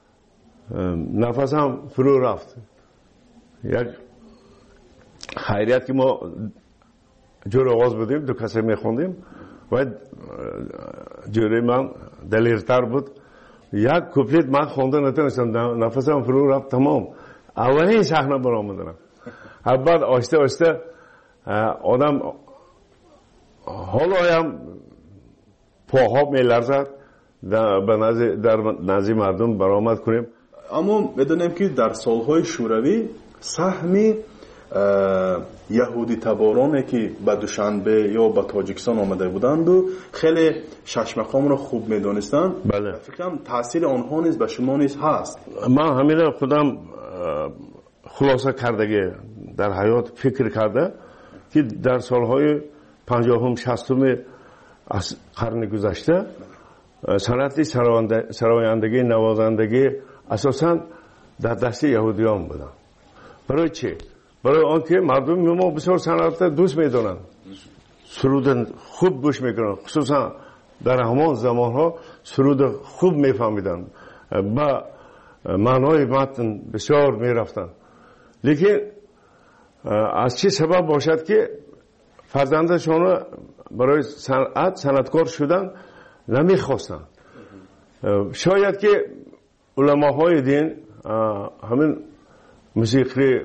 نفسم فرو رفت. یک خیریت که ما جور آواز بودیم دو کسی میخوندیم و جوری من دلیرتر بود یک کوپلیت من خونده نتونستم نفسم فرو رفت تمام. اولین صحنه برآمدم. بعد آسته آسته آدم حالا هم پاها میلرزد در نزد مردم برآمد کنیم. اما بدونیم که در سالهای شوروی سهم یهودی تبارانی که به دوشنبه یا به تاجیکستان آمده بودند و خیلی ششمقام را خوب میدونستند. بله. فکرم تاثیر آنها نیز به شما نیز هست. من همین خودم خلاصه کردگی در حیات فکر کرده که در سالهای 50 60 از قرن گذشته صنعت سرایندگی نوازندگی اساساً در دست یهودیان بودن. برای چی؟ برای آنکه مردم ما بسیار صنعت دوست میدونن، سرود خوب گوش میکنن، خصوصا در همان زمانها سرود خوب میفهمیدن، با معنای متن بسیار میرفتن. لیکن از چه سبب باشد که فرزندشان برای صنعتکار شدن نمیخواستن؟ شاید که علماهای دین همین موسیقی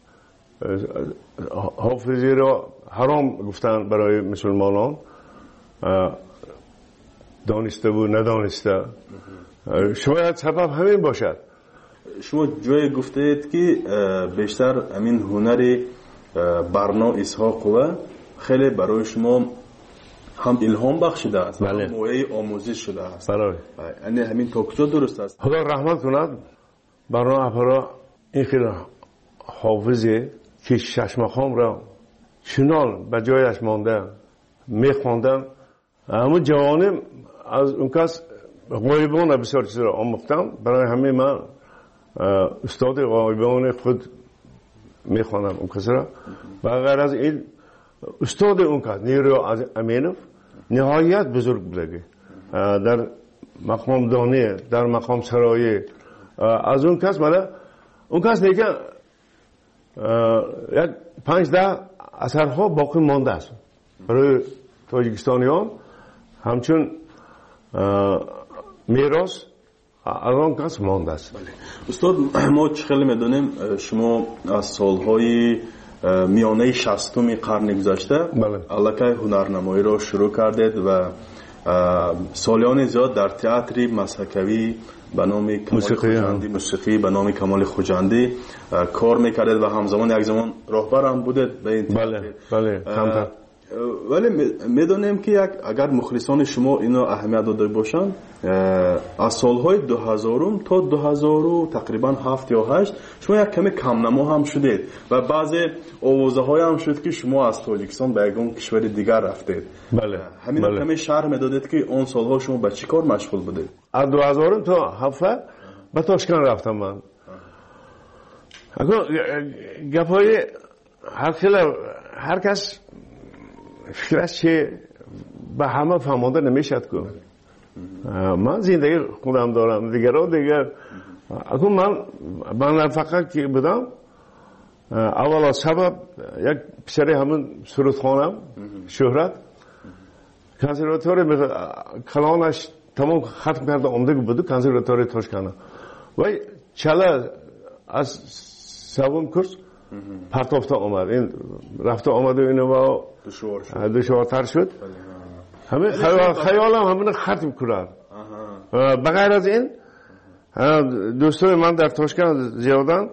حافظی را حرام گفتن برای مسلمانان، دانسته و ندانسته. شاید سبب همین باشد. شما جای گفتید که بیشتر همین هنر برنا اسحاق و خیلی برای شما هم الهام بخشیده است، بله. هم موعظه آموزش شده است. برای یعنی همین تا کجا درست است؟ خدا رحمت کند برنا اپرا این خیلی حافظی که ششمخام را چنان به جایش مانده میخواندن. همون جوانم از اون کس غایبان بسیار چیز را آموختم. برای همه من استاد غایبان خود میخوانم اون کس را. و غیر از این استاد اون کس نیرو امینوف نهایت بزرگ بوده در مقام دانه، در مقام سرایی. از اون کس مالا اون کس دیگه یک 5-10 اثرها باقی مانده است برای تاجیکستانیان، همچون میراث از آن کس مانده است. استاد ما خیلی میدونیم شما از سالهای میانه 60 قرن گذشته الکی هنرنمایی را شروع کردید و سالیان زیاد در تئاتر مسحکوی به نام موسیقی به نام کمال خوجندی کار میکردید و همزمان یک زمان راهبر هم بودید به این تئاتر. بله کمتر. ولی میدونیم که اگر مخلصان شما اینو اهمیت داده باشن، از سالهای 2000 تا 2000 تقریبا 7 یا 8 شما یک کمی کم نما هم شدید و بعضی آوازه های هم شد که شما از تاجیکستان به یک کشور دیگر رفتید. بله. همین بله. کمی شرح میدادید که اون سالها شما به چی کار مشغول بودید؟ از 2000 تا 7 به تاشکند رفتم من. گپای هر کس فکرش چه به همه فهمانده نمیشد که من زندگی خودم دارم، دیگر اگه من فقط که بودم اولا سبب یک پسر همون سرودخانم شهرت کنسرواتوار کلانش تمام ختم کرده آمده بود کنسرواتوار تاشکند و چله از سوم کورس پرتافته آمد. این رفته آمد و اینو دشوارتر شد. همین خیالم همین ختم کرد. بغیر از این دوستای من در تاشکند زیادن.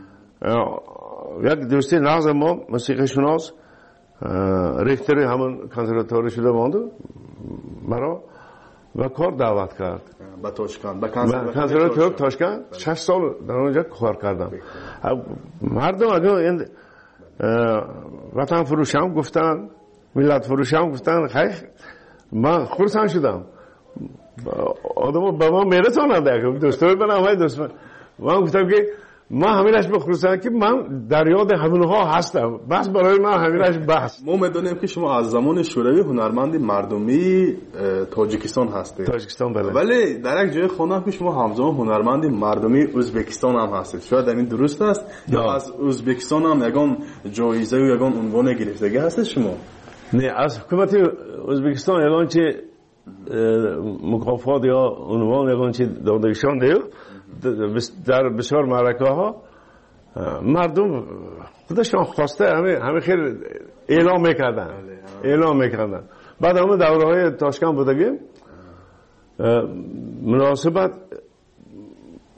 یک دوستی نغز ما موسیقی شناس ریختری همون کنسرواتوار شده ماند مرا و کار دعوت کرد به تاشکند، به کنسرواتوار تاشکند. 6 سال در اونجا کار کردم. مردم اگه این وطن فروشم گفتن، ملت فروشم گفتن، خیلی من خرسان شدم. آدم با ما میرسانند دوستای من همه دوست من گفتم که من همینش بخصوصا که من در یاد همونها هستم، بس برای من همینش بس. ما میدونیم که شما از زمان شوروی هنرمند مردمی تاجیکستان هستید. تاجیکستان بله. ولی در یک جای خوندم که شما همزمان هنرمند مردمی ازبکستان هم هستید. شاید این درست است یا از ازبکستان هم یگان جایزه و یگان عنوان گرفتگی هست شما؟ نه، از حکومت ازبکستان یگان چه مکافات یا عنوان یگان چه دادگیشان دیو در بسیار معرکه ها مردم خودشان خواسته همه خیلی اعلام میکردن. بعد همه دوره های تاشکند بودگیم مناسبت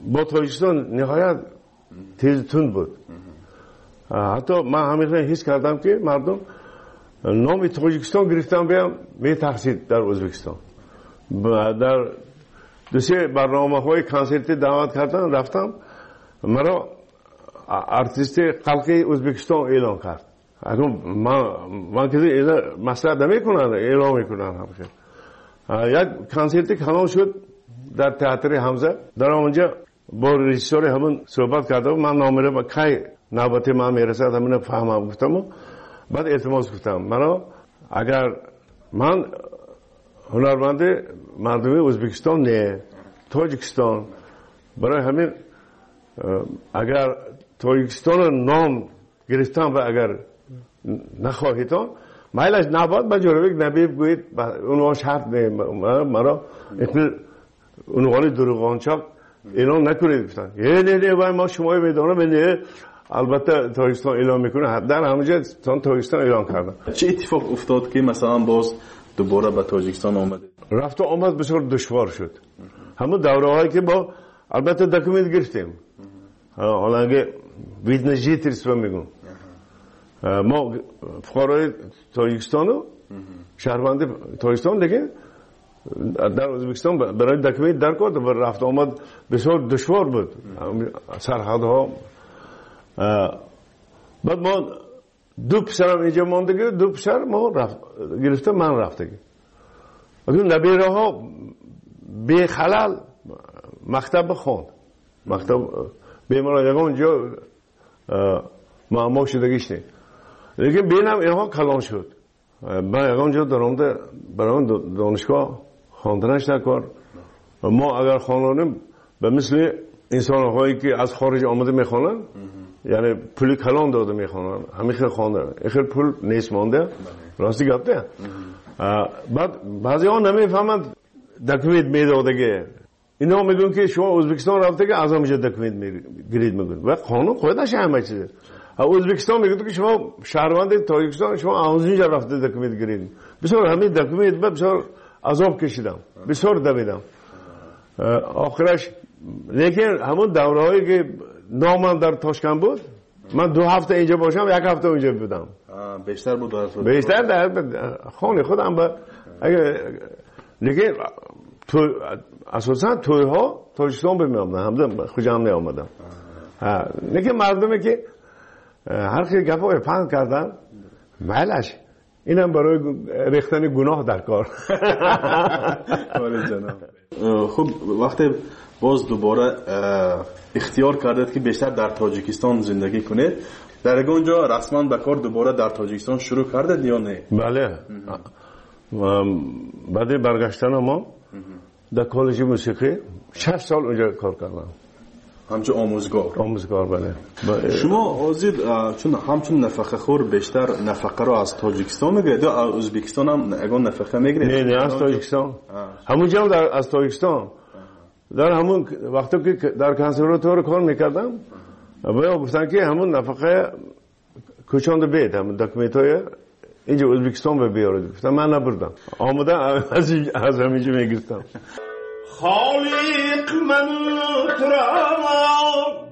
با تاجیکستان نهایت تیز تند بود. حتی من همیشه حس کردم که مردم نام تاجیکستان گرفتن بیام می ترسید در ازبکستان. در دو سه برنامه‌های کنسرتی دعوت کردن، رفتم، مرا ارتیست خلقی ازبکستان اعلام کرد. من که مسئله نمیکنن، اعلام میکنن همیشه. یک کنسرتی کلان شد در تئاتر حمزه. در اونجا با رژیسور همون صحبت کردم، من نامره با کی نوبت من میرسد همین فهمم گفتم. بعد التماس گفتم مرا اگر من هنرمند مردم ازبکستان نه تاجیکستان، برای همین اگر تاجیکستان نام گرفتم و اگر نخواهیدان مایلش نباد با جورویک نبی بگویید اونوان شرط نه مرا اونوانی دروغانچاک اعلام نکنید گفتن نه باید ما شمایی میدانم نه البته تاجیکستان اعلام میکنه. در همونجا تاجیکستان اعلام کردن. چه اتفاق افتاد که مثلا باز دوباره به تاجیکستان آمده؟ رفت و آمد بسیار دشوار شد. همون دوره هایی که با البته دکومنت گرفتیم، حالا اگه ویدنجی ترسفه میگم ما فقرای تاجیکستان و شهروند تاجیکستان دیگه در ازبکستان برای دکومنت در کرد و رفت آمد بسیار دشوار بود سرحدها. بعد ما دو پسرم اینجا ماندگی، دو پسر ما گرفته من رفتگی. اون نبیره ها به خلال مکتب خواند، مکتب بیماران یکم اونجا معما شدگیش نید. لیکن بینم اینها کلان شد. من یکم در آمده برای دانشگاه خواندنش نکرد. ما اگر خوانانیم به مثل انسان هایی که از خارج آمده میخوانن، یعنی پولی کلان داده میخوانن، همیشه خواندن، اخیر پول نیست مانده، راستی گفته. بعد بعضی ها نمیفهمند دکومنت میدادگه. اینا میگن که شما ازبکستان رفته که از همونجا دکومنت گرید میگن و قانون خودش همه چیزه. ازبکستان میگه که شما شهروند تاجیکستان شما از اینجا رفته دکومنت گرید. بسیار همین دکومنت بسیار عذاب کشیدم، بسیار دویدم. آخرش لیکن همون دورهایی که نامم در تاشکند بود، من 2 هفته اینجا باشم 1 هفته اونجا بودم. بیشتر بود بیشتر در خانه خودم با لیکن اساسا توی ها تاجیکستان به می آمدن، همزه خوشم نمی آمدم. لیکن مردمی که هر خیلی گفت پند کردن مالش اینم برای ریختن گناه در کار. خب وقتی باز دوباره اختیار کردید که بیشتر در تاجیکستان زندگی کنید، در اونجا رسما به کار دوباره در تاجیکستان شروع کردید یا نه؟ بله. بعد برگشتن ما در کالج موسیقی 6 سال اونجا کار کردم. همچون آموزگار بله. شما آزید چون همچون نفقه خور بیشتر نفقه رو از تاجیکستان میگیرید یا از ازبکستان هم اگه نفقه میگیرید؟ نه از تاجیکستان. همونجا هم از تاجیکستان. در همون وقتی که در کنسرواتوار کار میکردم باید گفتن که همون نفقه کوچانده بید، همون دکومنتای اینجا ازبکستان به بیارید. گفتم من نبردم، آمده از همینجا میگرفتم. خالق من ترام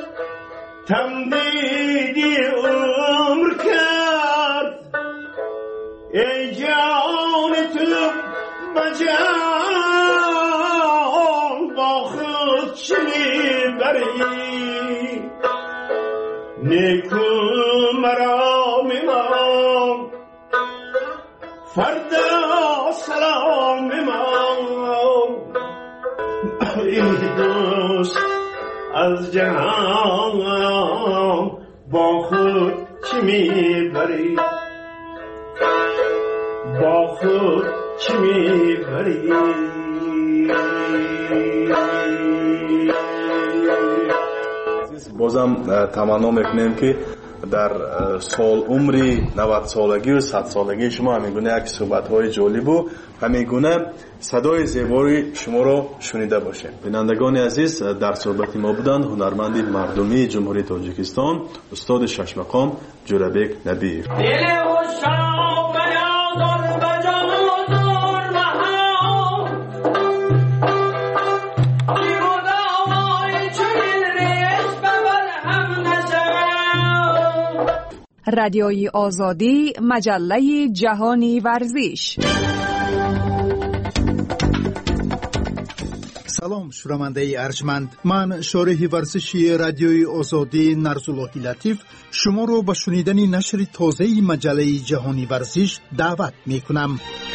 تمدیدی عمر کرد، ای جان تو بجان با خود چی بری، نیکو مرا میمان فردا سلام میمان، ای دوست از جهان با خود چی میبری، با خود چی میبری. بازم تمنا میکنیم که در سال عمری 90 سالگی و 100 سالگی شما همینگونه یک صحبت‌های جالب و همینگونه صدای زیبای شما رو شنیده باشیم. بینندگان عزیز، در صحبت ما بودند هنرمند مردمی جمهوری تاجیکستان استاد 6 مقام جورابک نبیف. رادیوی آزادی، مجله جهانی ورزش. سلام شنونده ارجمند، من شارح ورزشی رادیوی آزادی نرزاللهی لطیف شما رو به شنیدن نشر تازه مجله جهانی ورزش دعوت می کنم.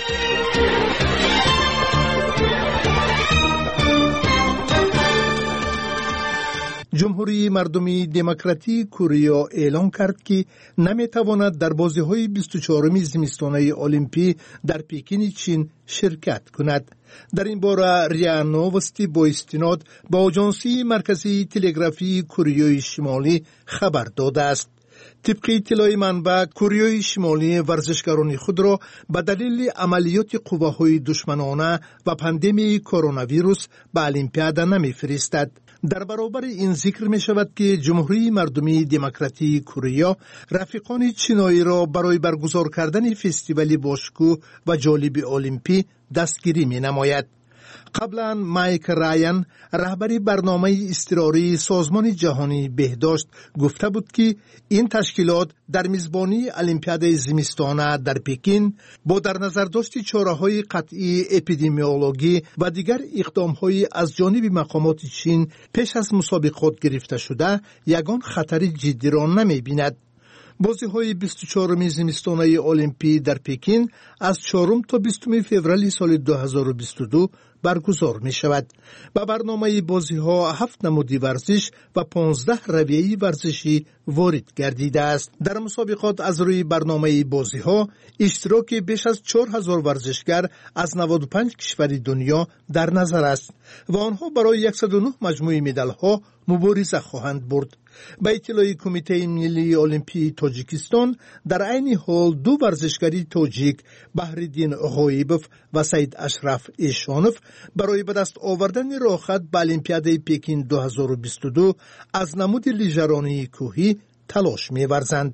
جمهوری مردمی دموکراتیک کره اعلام کرد که نمیتواند در بازی‌های 24 زمستانه المپی در پکین چین شرکت کند. در این باره ریا نووستی با استناد به آژانس مرکزی تلگرافی کره شمالی خبر داده است. طبق اطلاع منبع، کره شمالی ورزشکاران خود را به دلیل عملیات قواهای دشمنانه و پاندمی کرونا ویروس به المپیاد نمی‌فرستد. در برابر این ذکر می شود که جمهوری مردمی دموکراتیک کره رفیقان چینایی را برای برگزار کردن فستیوال باشکوه و جالب المپی دستگیری می نماید. قبلا مایک رایان رهبر برنامه اضطراری سازمان جهانی بهداشت گفته بود که این تشکیلات در میزبانی المپیاد زمستانه در پکین با در نظر داشت چاره‌های قطعی اپیدمیولوژی و دیگر اقدام‌های از جانب مقامات چین پیش از مسابقات گرفته شده یگان خطر جدی را نمی‌بیند. بازی‌های 24 زمستانه المپی در پکین از 4 تا 20 فوریه سال 2022 برگزار می شود. با برنامه بازی‌ها 7 نمود ورزش و 15 رویه ورزشی وارد گردیده است. در مسابقات از روی برنامه بازی‌ها اشتراک بیش از 4000 ورزشگر از 95 کشور دنیا در نظر است و آنها برای 109 مجموعه مدال‌ها مبارزه خواهند برد. به اطلاع کمیته ملی المپی تاجیکستان، در عین حال دو ورزشکاری تاجیک بحرالدین غایبوف و سید اشرف ایشانوف برای به دست آوردن راحت به المپیاد پکین 2022 از نمود لیژرانی کوهی تلاش می‌ورزند.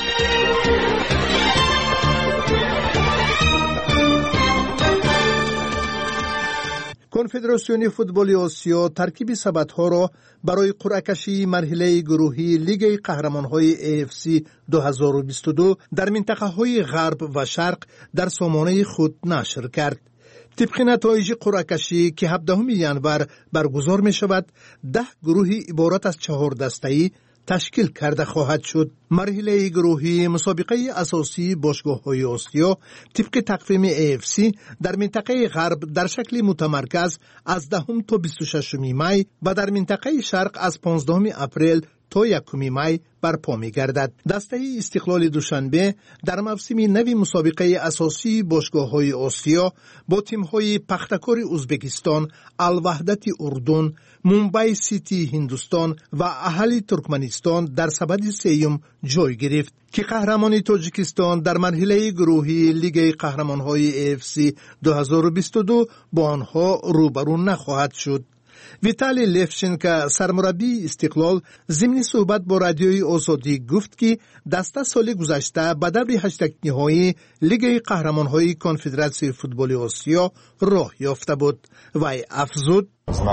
کنفدراسیون فوتبال آسیا ترکیب سبدها را برای قرعه کشی مرحله گروهی لیگ قهرمان‌های AFC 2022 در منطقه‌های غرب و شرق در سامانه خود نشر کرد. طبق نتایج قرعه کشی که 17 ینور برگزار می شود، 10 گروهی عبارت از 4 دسته‌ای تشکیل کرده خواهد شد. مرحله گروهی مسابقه اساسی باشگاه‌های آسیا طبق تقویم AFC در منطقه غرب در شکل متمرکز از 10 تا 26 می و در منطقه شرق از 15 اپریل تا 1 می برپا می گردد. دسته استقلال دوشنبه در موسم نو مسابقه اساسی باشگاه‌های آسیا با تیم‌های پختکار ازبکستان، الوحدت اردن، مومبای سیتی هندوستان و اهلی ترکمنستان در سبد سیوم جای گرفت که قهرمان تاجیکستان در مرحله گروهی لیگ قهرمان‌های AFC 2022 با آنها روبرو نخواهد شد. ویتالی لفچنکو سرمربی استقلال ضمن صحبت با رادیوی آزادی گفت که دسته سال گذشته به دور 8 نهایی لیگ قهرمان‌های کنفدراسیون فوتبال آسیا راه یافته بود. وی افزود: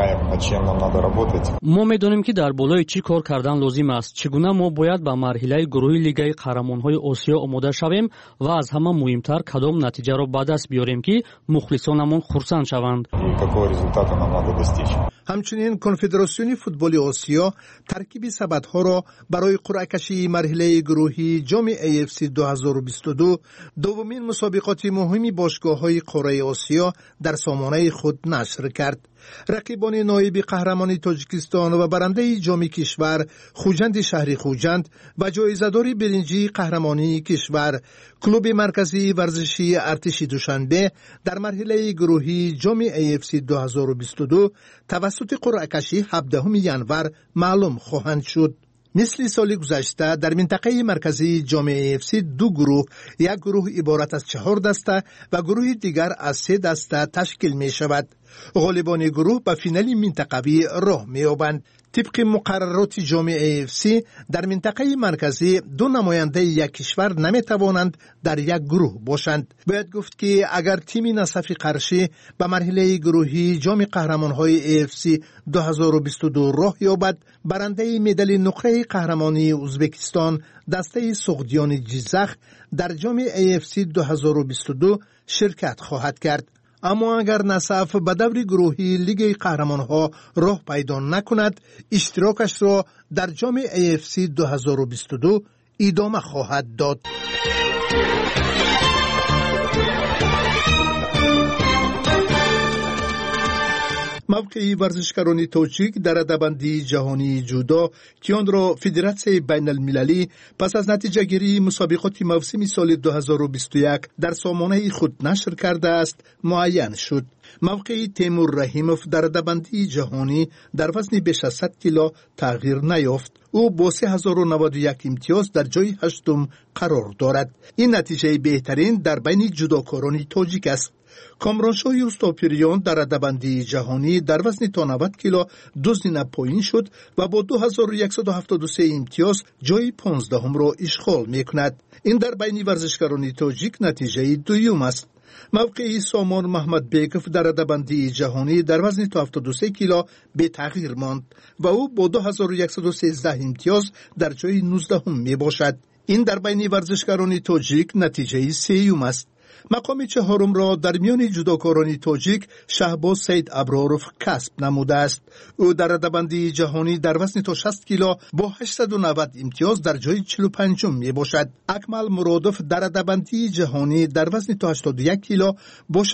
ما می‌دانیم که در بالای چی کار کردن لازم است. چگونه ما باید به مرحله گروهی لیگ قهرمان‌های آسیا آماده شویم و از همه مهمتر کدام نتیجه را به دست بیاریم که مخلصانمان خرسند شوند. همچنین کنفدراسیون فوتبال آسیا ترکیب سبدها را برای قرعه کشی مرحله گروهی جام AFC 2022 دومین مسابقات مهمی باشگاه‌های قاره آسیا در سامانه خود نشر کرد. رقیبان نایب قهرمان تاجیکستان و برنده جام کشور خوجند شهر خوجند و جایزه‌دار برنجی قهرمانی کشور کلوب مرکزی ورزشی ارتش دوشنبه در مرحله گروهی جام AFC 2022 توسط قرعه کشی 17 ینور معلوم خواهند شد. مثل سال گذشته در منطقه مرکزی جام AFC 2 گروه، یک گروه عبارت از 4 دسته و گروه دیگر از 3 دسته تشکیل می شود. غالبان گروه به فینال منطقوی راه می‌یابند. طبق مقررات جام AFC در منطقه مرکزی دو نماینده یک کشور نمی‌توانند در یک گروه باشند. باید گفت که اگر تیم نصف قرشی به مرحله گروهی جام قهرمان‌های AFC 2022 راه یابد، برنده مدال نقره قهرمانی ازبکستان دسته سغدیان جیزخ در جام AFC 2022 شرکت خواهد کرد. اما اگر نصف به دور گروهی لیگ قهرمان‌ها راه پیدا نکند، اشتراکش را در جام AFC 2022 ادامه خواهد داد. موقعی ورزشکاران تاجیک در رده‌بندی جهانی جودو که آن را فدراسیون بین المللی پس از نتیجه گیری مسابقات موسم سال 2021 در سامانه خود نشر کرده است معین شد. موقعی تیمور رحیموف در رده‌بندی جهانی در وزن بیش از 100 کیلو تغییر نیافت. او با 3091 امتیاز در جای هشتم قرار دارد. این نتیجه بهترین در بین جودوکاران تاجیک است. کامرانشاه یوستاپیریان در رده‌بندی جهانی در وزن تا 90 کیلو 2 زینه پایین شد و با 2173 امتیاز جای 15 را اشغال می‌کند. این در بین ورزشکاران تاجیک نتیجه دوم است. موقعی سامان محمد بیکوف در رده‌بندی جهانی در وزن تا 73 کیلو به تغییر ماند و او با 2113 امتیاز در جای 19 می باشد. این در بین ورزشکاران تاجیک نتیجه سوم است. مقام چهارم را در میان جودوکاران تاجیک شهباز سید ابراروف کسب نموده است. او در رده‌بندی جهانی در وزن تا 60 کیلو با 890 امتیاز در جای 45 می باشد. اکمل مرادوف در رده‌بندی جهانی در وزن تا 81 کیلو با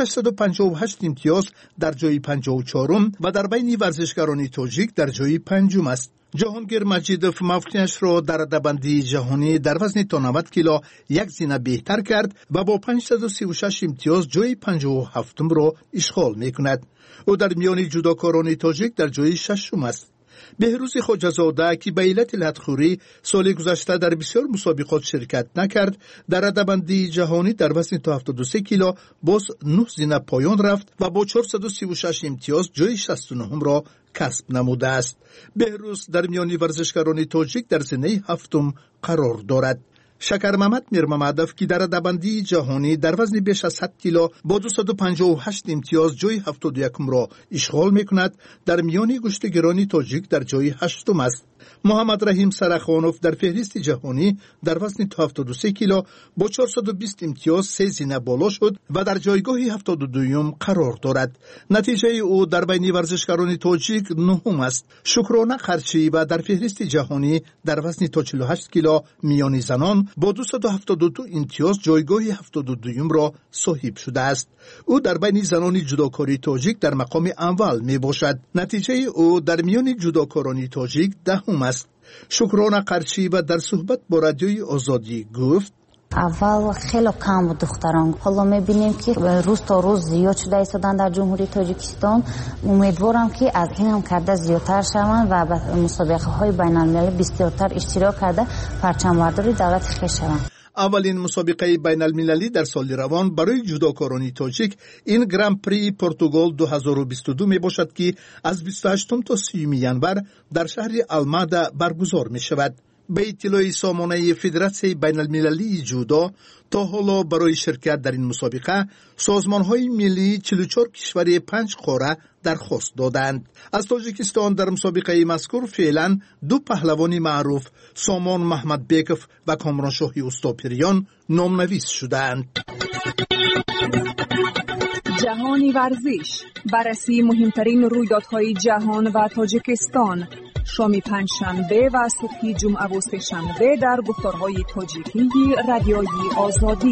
658 امتیاز در جای 54 و در بین ورزشکاران تاجیک در جای 5 است. جهانگیر مجیدوف موقعیش را در رده‌بندی جهانی در وزن تا 90 کیلو یک زینه بهتر کرد و با 536 امتیاز جای 57 را اشغال می‌کند. او در میان جودوکاران تاجیک در جای 6 است. بهروز خواجه‌زاده که به علت لطخوری سال گذشته در بسیار مسابقات شرکت نکرد، در رده‌بندی جهانی در وزن تا 73 کیلو باز 9 زینه پایان رفت و با 436 امتیاز جای 69 را کسب نموده است. بهروز در میان ورزشکاران تاجیک در زینه هفتم قرار دارد. شکر محمد میرممدوف که در رده‌بندی جهانی در وزن بیش از 100 کیلو با 258 امتیاز جای 71 را اشغال می‌کند، در میان گشتگیران تاجیک در جای 8 است. محمد رحیم سرخانوف در فهرست جهانی در وزن تا 73 کیلو با 420 امتیاز 3 زینه بالا شد و در جایگاه 72 قرار دارد. نتیجه او در بین ورزشکاران تاجیک 9 است. شکرانه قرچی و در فهرست جهانی در وزن تا 48 کیلو میان زنان با 272 امتیاز جایگاه 72 را صاحب شده است. او در بین زنان جودوکاری تاجیک در مقام اول می باشد. نتیجه او در میان جودوکاران تاجیک 10 است. شکرانه قرچی و در صحبت با رادیوی آزادی گفت: اول خیلی کم بود دختران، حالا میبینیم که روز تا روز زیاد شده ایستادن در جمهوری تاجیکستان. امیدوارم که از این هم کرده زیادتر شوند و به مسابقه های بین المللی بسیارتر اشتراک کرده پرچم برداری دولت خویش شوند. اولین مسابقه بین المللی در سال روان برای جودوکاران تاجیک این گران پری پرتغال 2022 می باشد که از 28 تا 30 ینور در شهر المادا برگزار می شود. به اطلاع سامانه فدراسیون بین المللی جودو، تا حالا برای شرکت در این مسابقه سازمان‌های ملی 44 کشور 5 قاره درخواست دادند. از تاجیکستان در مسابقه مذکور فعلا 2 پهلوان معروف سامان محمد بیکوف و کامرانشاه اوستاپیریان نامنویس شدند. جهانی ورزش، بررسی مهمترین رویدادهای جهان و تاجیکستان، شام پنجشنبه و صبح جمعه و سه‌شنبه در گفتارهای تاجیکی رادیوی آزادی.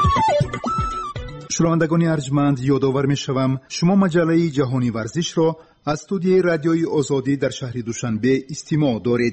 شنوندگان ارجمند، یادآور می‌شوم شما مجله جهانی ورزش را از استودیوی رادیوی آزادی در شهر دوشنبه استماع دارید.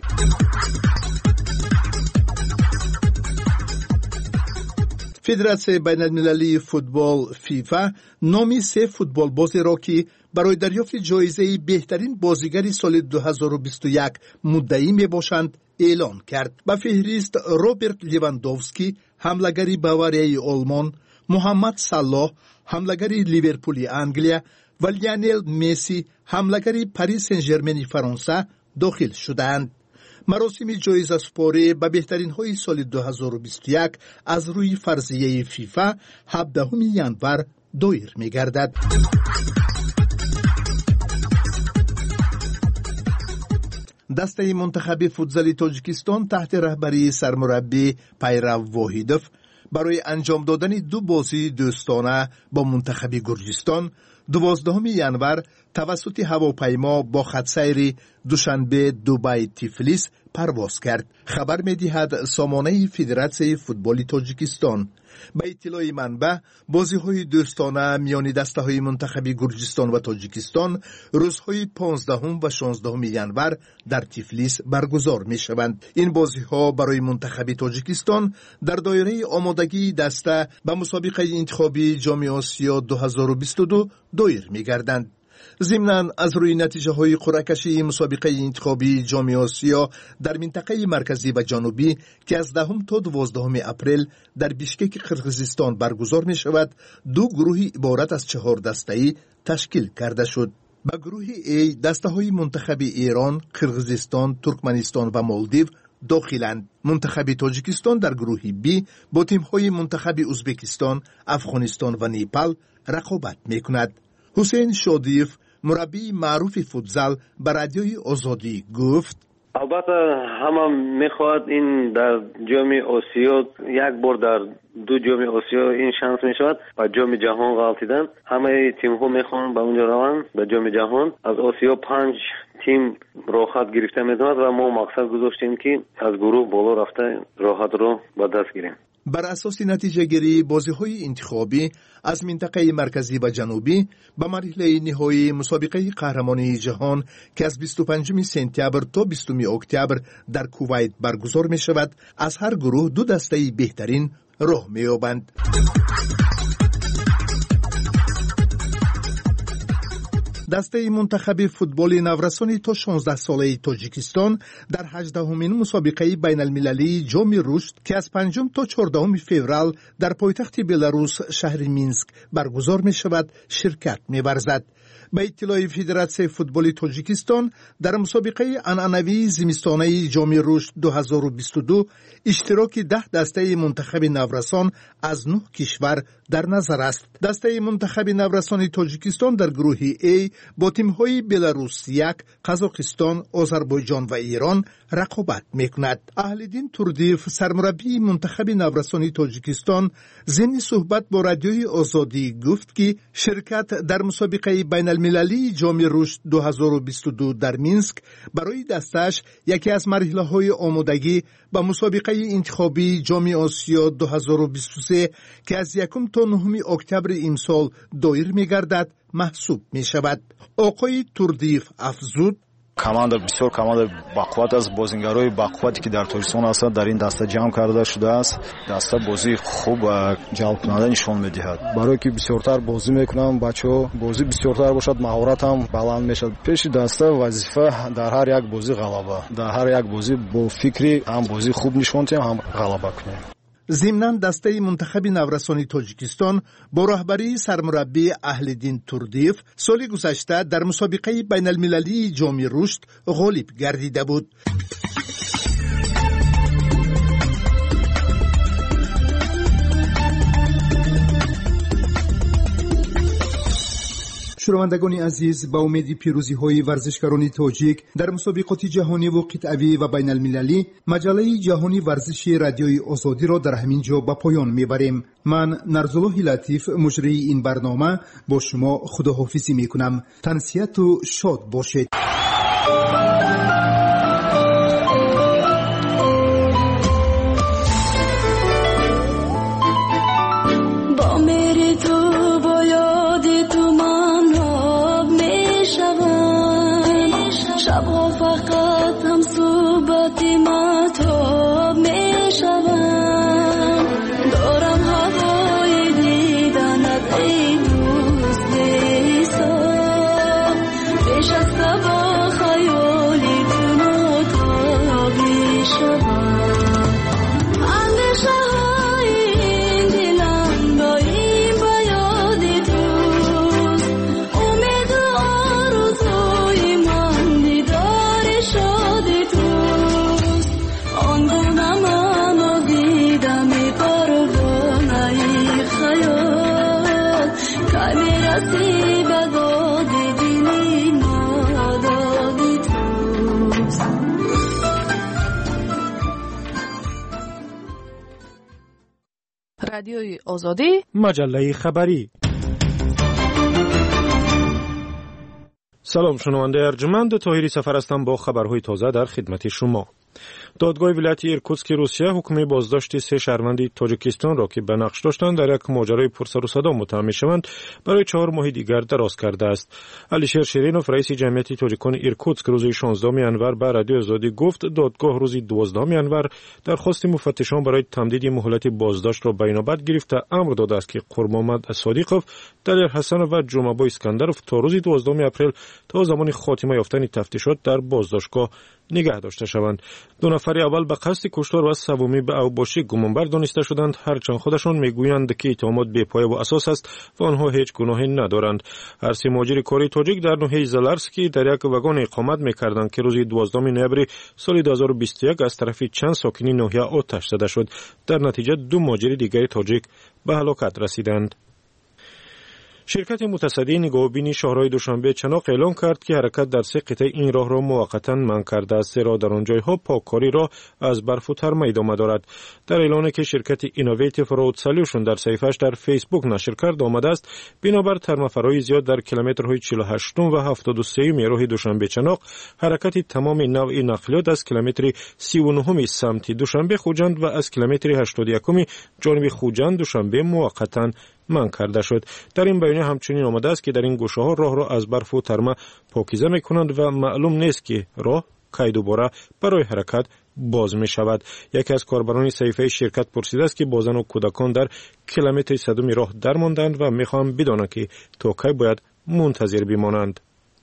فدراسیون بین المللی فوتبال فیفا نامی 3 فوتبال بازی را که برای دریافت جایزه بهترین بازیگر سال 2021 مدعی می باشند اعلان کرد. به فهرست روبرت لیواندوفسکی حمله‌گر باواریای آلمان، محمد صلاح حمله‌گر لیورپول انگلیا، و لیونل مسی حمله‌گر پاریس سن ژرمن فرانسه داخل شدند. مراسم جایزه سپاری به بهترین های سال 2021 از روی فرضیه فیفا 17 ژانویه دایر می گردد. دسته منتخب فوتزال تاجیکستان تحت رهبری سرمربی پیرو واحدوف برای انجام دادن 2 بازی دوستانه با منتخب گرجستان 12 ژانویه توسط هواپیما با خطسیر دوشنبه دبی تیفلیس پرواز کرد. خبر می‌دهد سامانه فدراسیون فوتبال تاجیکستان. به اطلاع منبع بازی‌های دوستانه میان دسته‌های منتخب گرجستان و تاجیکستان روزهای 15 و 16 ژانویه در تیفلیس برگزار می‌شوند. این بازی‌ها برای منتخب تاجیکستان در دایره آمادگی دسته به مسابقه انتخابی جام آسیا 2022 دایر می‌گردند. ضمناً از روی نتیجه های قرعه‌کشی مسابقه انتخابی جام آسیا در منطقه مرکزی و جنوبی که از 10 تا 12 اپریل در بیشکک قرقیزستان برگزار می شود 2 گروه عبارت از 4 دسته‌ای تشکیل کرده شد. به گروه A دسته های منتخب ایران، قرقیزستان، ترکمنستان و مالدیو داخلند. منتخب تاجیکستان در گروه B با تیم های منتخب ازبکستان، افغانستان و نیپال رقابت می کند. حسین شادیف مربی معروف فوتزال به رادیوی آزادی گفت البته همه میخواد این در جام آسیا یک بار در 2 جام آسیا این شانس میشود و جام جهان غلطیدن. همه تیم ها میخوان به اونجا روان به جام جهان. از آسیا 5 تیم راحت گرفته میتواند و ما مقصد گذاشتیم که از گروه بالا رفته راحت رو به دست گیریم. بر اساس نتیجه گیری بازی‌های انتخابی از منطقه مرکزی و جنوبی به مرحله نهایی مسابقه قهرمانی جهان که از 25 سپتامبر تا 20 اکتبر در کویت برگزار می شود از هر گروه 2 دسته بهترین راه می یابند. دسته منتخب فوتبال نورسانی تا 16 ساله تاجیکستان در 18مین مسابقه بین المللی جام رشد که از 5 تا 14 فوریه در پایتخت بلاروس شهر مینسک برگزار می شود شرکت می ورزد. به اطلاع فدراسیون فوتبال تاجیکستان در مسابقه عنعنوی زمستانه جام رشد 2022 اشتراک 10 دسته منتخب نورسان از 9 کشور در نظر است. دسته منتخب نورسان تاجیکستان در گروه A با تیم‌های بلاروس 1، قزاقستان، آذربایجان و ایران رقابت می‌کند. اهل‌دین توردیف سرمربی منتخب نورسان تاجیکستان ضمن صحبت با رادیوی آزادی گفت که شرکت در مسابقه بین المللی جام رشد 2022 در مینسک برای دستش یکی از مرحله‌های آمادگی به مسابقه انتخابی جام آسیا 2023 که از 1 تا 9 اکتبر امسال دایر می‌گردد محسوب می‌شود. آقای توردیف افزود команда бисёр команда бақувват аст. бозингарои бақуввате ки дар тоҷикистон ҳастанд дар ин даста ҷамъ карда шудааст. даста бозии хуб ва ҷалбкунанда нишон медиҳад. барое ки бисёртар бозӣ мекунанд бачаҳо бозӣ бисёртар бошад маҳорат ҳам баланд мешавад. пеши даста вазифа дар ҳар як бозӣ ғалаба. дар ҳар як бозӣ бо фикри ҳам бозӣ хуб нишон диҳем ҳам ғалаба кунем. ضمناً دسته منتخب نورسان تاجیکستان با رهبری سرمربی اهل‌دین توردیف سال گذشته در مسابقه بین المللی جام رشد غالب گردیده بود. شنوندگان عزیز، با امید پیروزی‌های ورزشکاران تاجیک در مسابقات جهانی و قطعه‌ای و بین المللی مجله جهانی ورزشی رادیوی آزادی را در همین جا به پایان می‌بریم. من نرزالله لطیف مجری این برنامه با شما خداحافظی می‌کنم. تنسیت و شاد باشید. شبها فقط هم صحبت مطاب می شوم. دارم هوای دیدنت ای دوست بی‌حساب. پیش از با خیال رادیوی آزادی، مجله خبری. سلام شنونده ارجمند، طاهری سفر هستم با خبرهای تازه در خدمت شما. دادگاه ولایت ایرکوتسک روسیه حکم بازداشت 3 شهروند تاجیکستان را که به نقش داشتند در یک ماجرای پرسر و صدا متهم می‌شوند برای 4 ماه دیگر دراز کرده است. علیشیر شیرینوف رئیس جمعیت تاجیکان ایرکوتسک روز 16 انور به رادیو آزادی گفت دادگاه روز 12 انور درخواست مفتشان برای تمدید مهلت بازداشت را بینابر گرفته امر داده است که قربانمحمد صادقوف، دلیر حسن و جمعه اسکندرов تا روز 12 اپریل تا زمان خاتمه یافتن تفتیشات در بازداشتگاه نگه داشته شوند. 2 نفر اول به قصد کشتار و سومی به اوباشی گمانبر دانسته شدند، هرچند خودشان میگویند که اتهامات بی‌پایه و اساس است و آنها هیچ گناهی ندارند. هر 3 مهاجر کاری تاجیک در ناحیه زلارسکی در یک واگن اقامت می‌کردند که روز 12 نوامبر سال 2021 از طرف چند ساکنی ناحیه آتش زده شد. در نتیجه 2 مهاجر دیگر تاجیک به هلاکت رسیدند. شرکت متصدی نگاهبینی شهرهای دوشنبه چناق اعلام کرد که حرکت در 3 قطعه این راه را موقتا منع کرده است، زیرا در آن جایها پاککاری را از برف و ترمه ادامه دارد. در اعلانی که شرکت اینوویتیو رود سولوشن در صفحه‌اش در فیسبوک نشر کرد آمده است بنابر ترمه‌فرای زیاد در کیلومترهای 48 و 73 راه دوشنبه چناق حرکت تمام نوع نقلیات از کیلومتر 39 سمت دوشنبه خوجند و از کیلومتر 81 جانب خوجند دوشنبه موقتا منع کرده شد. در این بیانیه همچنین آمده است که در این گوشه ها راه را از برف و ترمه پاکیزه می کنند و معلوم نیست که راه کی دوباره برای حرکت باز می شود. یکی از کاربران صحیفه شرکت پرسیده است که با زن و کودکان در کیلومتر 100 راه درماندند و می خواهند بدانند که تا کی باید منتظر بمانند.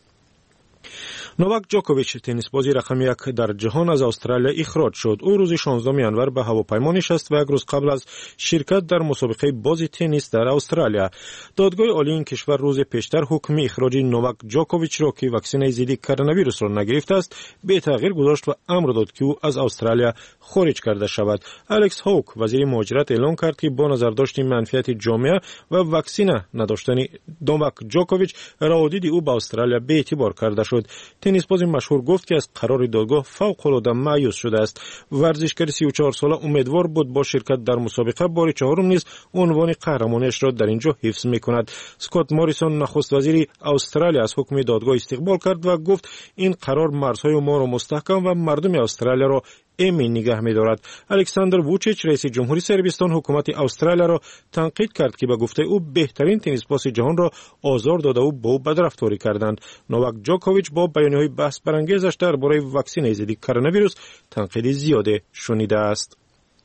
نوواک جوکوویچ تنیس بازی رقم 1 در جهان از استرالیا اخراج شد. او روز 16 انور به هواپیما نشست و یک روز قبل از شرکت در مسابقه بازی تنیس در استرالیا دادگاه عالی این کشور روز پیشتر حکم اخراج نوواک جوکوویچ را که واکسن ضد کرونا ویروس را نگرفته است به تغییر گذاشت و امر داد که او از استرالیا خارج کرده شود. الکس هوک وزیر مهاجرت اعلام کرد که با نظر داشتن منفعت جامعه و واکسن نداشتن نوواک جوکوویچ رهادید او به استرالیا به اعتبار کرده شد. تنیس باز مشهور گفت که از قرار دادگاه فوق العاده مایوس شده است. ورزشکار 34 ساله امیدوار بود با شرکت در مسابقه بار چهارم نیز عنوان قهرمانیش را در اینجا حفظ می‌کند. اسکات موریسون نخست وزیر استرالیا از حکم دادگاه استقبال کرد و گفت این قرار مرزهای ما را مستحکم و مردم استرالیا را امین نگه می‌دارد. الکساندر ووچیچ رئیس جمهوری صربستان حکومت استرالیا را تنقید کرد که به گفته او بهترین تنیس باز جهان را آزار داده و با او بدرفتاری کردند. نوواک جوکوویچ با بیانیه‌های بحث برانگیزش درباره واکسن ضد کرونا ویروس تنقید زیاده شنیده است.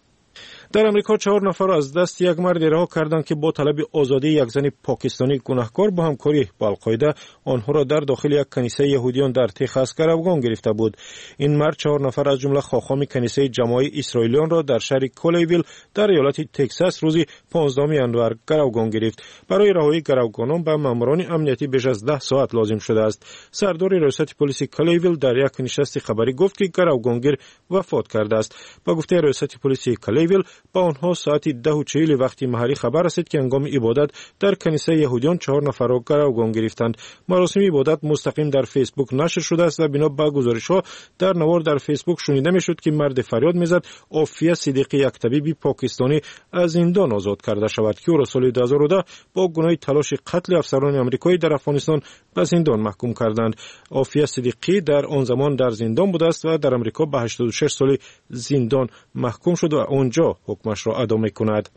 در امریکا 4 نفر از دست یک مرد رها کردند که با طلب آزادی یک زن پاکستانی گناهکار با همکاری با القاعده آنها را در داخل یک کنیسه یهودیان در تگزاس گروگان گرفته بود. این مرد 4 نفر از جمله خاخام کنیسه جماعی اسرائیلیان را در شهر کولیویل در ایالت تگزاس روز 15 انور گروگان گرفت. برای رهایی گروگانان به ماموران امنیتی بیش از 10 ساعت لازم شده است. سردار ریاست پلیس کولیویل در یک نشست خبری گفت که گروگانگیر وفات کرده است. با گفته ریاست پلیس کولیویل با آنها ساعت 10:40 وقتی محلی خبر رسید که هنگام عبادت در کنیسه یهودیان 4 نفر را گروگان گرفتند. مراسم عبادت مستقیم در فیسبوک نشر شده است و بنا به گزارش‌ها در نوار در فیسبوک شنیده می‌شد که مرد فریاد می‌زد عافیه صدیقی یک طبیب پاکستانی از زندان آزاد کرده شود که او را سال 2010 با گناه تلاش قتل افسران آمریکایی در افغانستان به زندان محکوم کردند. عافیه صدیقی در آن زمان در زندان بوده است و در آمریکا به 86 سال زندان محکوم شد و آنجا حکمش را ادا می‌کند.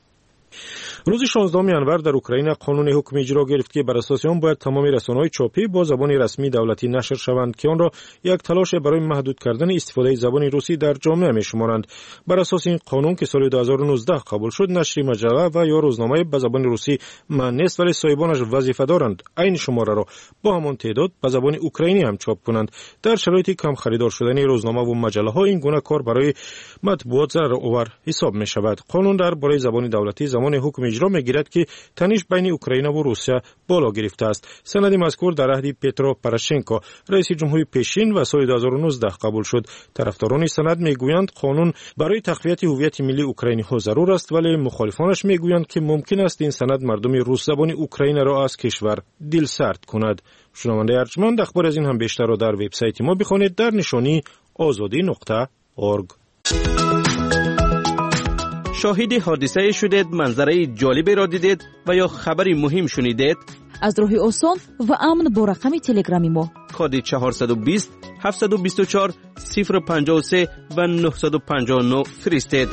روز 16 انور در اوکراین قانون حکم اجرا گرفت که بر اساس آن باید تمام رسانه‌های چاپی با زبان رسمی دولتی نشر شوند که آن را یک تلاش برای محدود کردن استفاده زبان روسی در جامعه می‌شمارند. بر اساس این قانون که سال 2019 قبول شد نشر مجله و یا روزنامه به زبان روسی ممنوع است ولی صاحبانش وظیفه دارند عین شماره را با همان تعداد به زبان اوکراینی هم چاپ کنند. در شرایط کم خریدار شدن روزنامه و مجله‌ها این گونه کار برای مطبوعات ضررآور حساب می‌شود. قانون درباره زبان دولتی زمان حکم اجرا می‌گیرد که تنش بین اوکراین و روسیه بالا گرفته است. سند مذکور در عهد پترو پروشنکو رئیس جمهوری پیشین و سال 2019 قبول شد. طرفداران سند میگویند قانون برای تقویت هویت ملی اوکراینی‌ها ضرور است ولی مخالفانش میگویند که ممکن است این سند مردم روس زبان اوکراین را از کشور دلسرد کند. شنونده ارجمند اخبار از این هم بیشتر را در وبسایت ما بخوانید در نشانی azadi.org. شاهد حادثه شدید، منظره جالبی را دیدید و یا خبری مهم شنیدید؟ از راه آسان و امن با رقم تلگرامی ما کد 420 724 053 و 959 فرستید.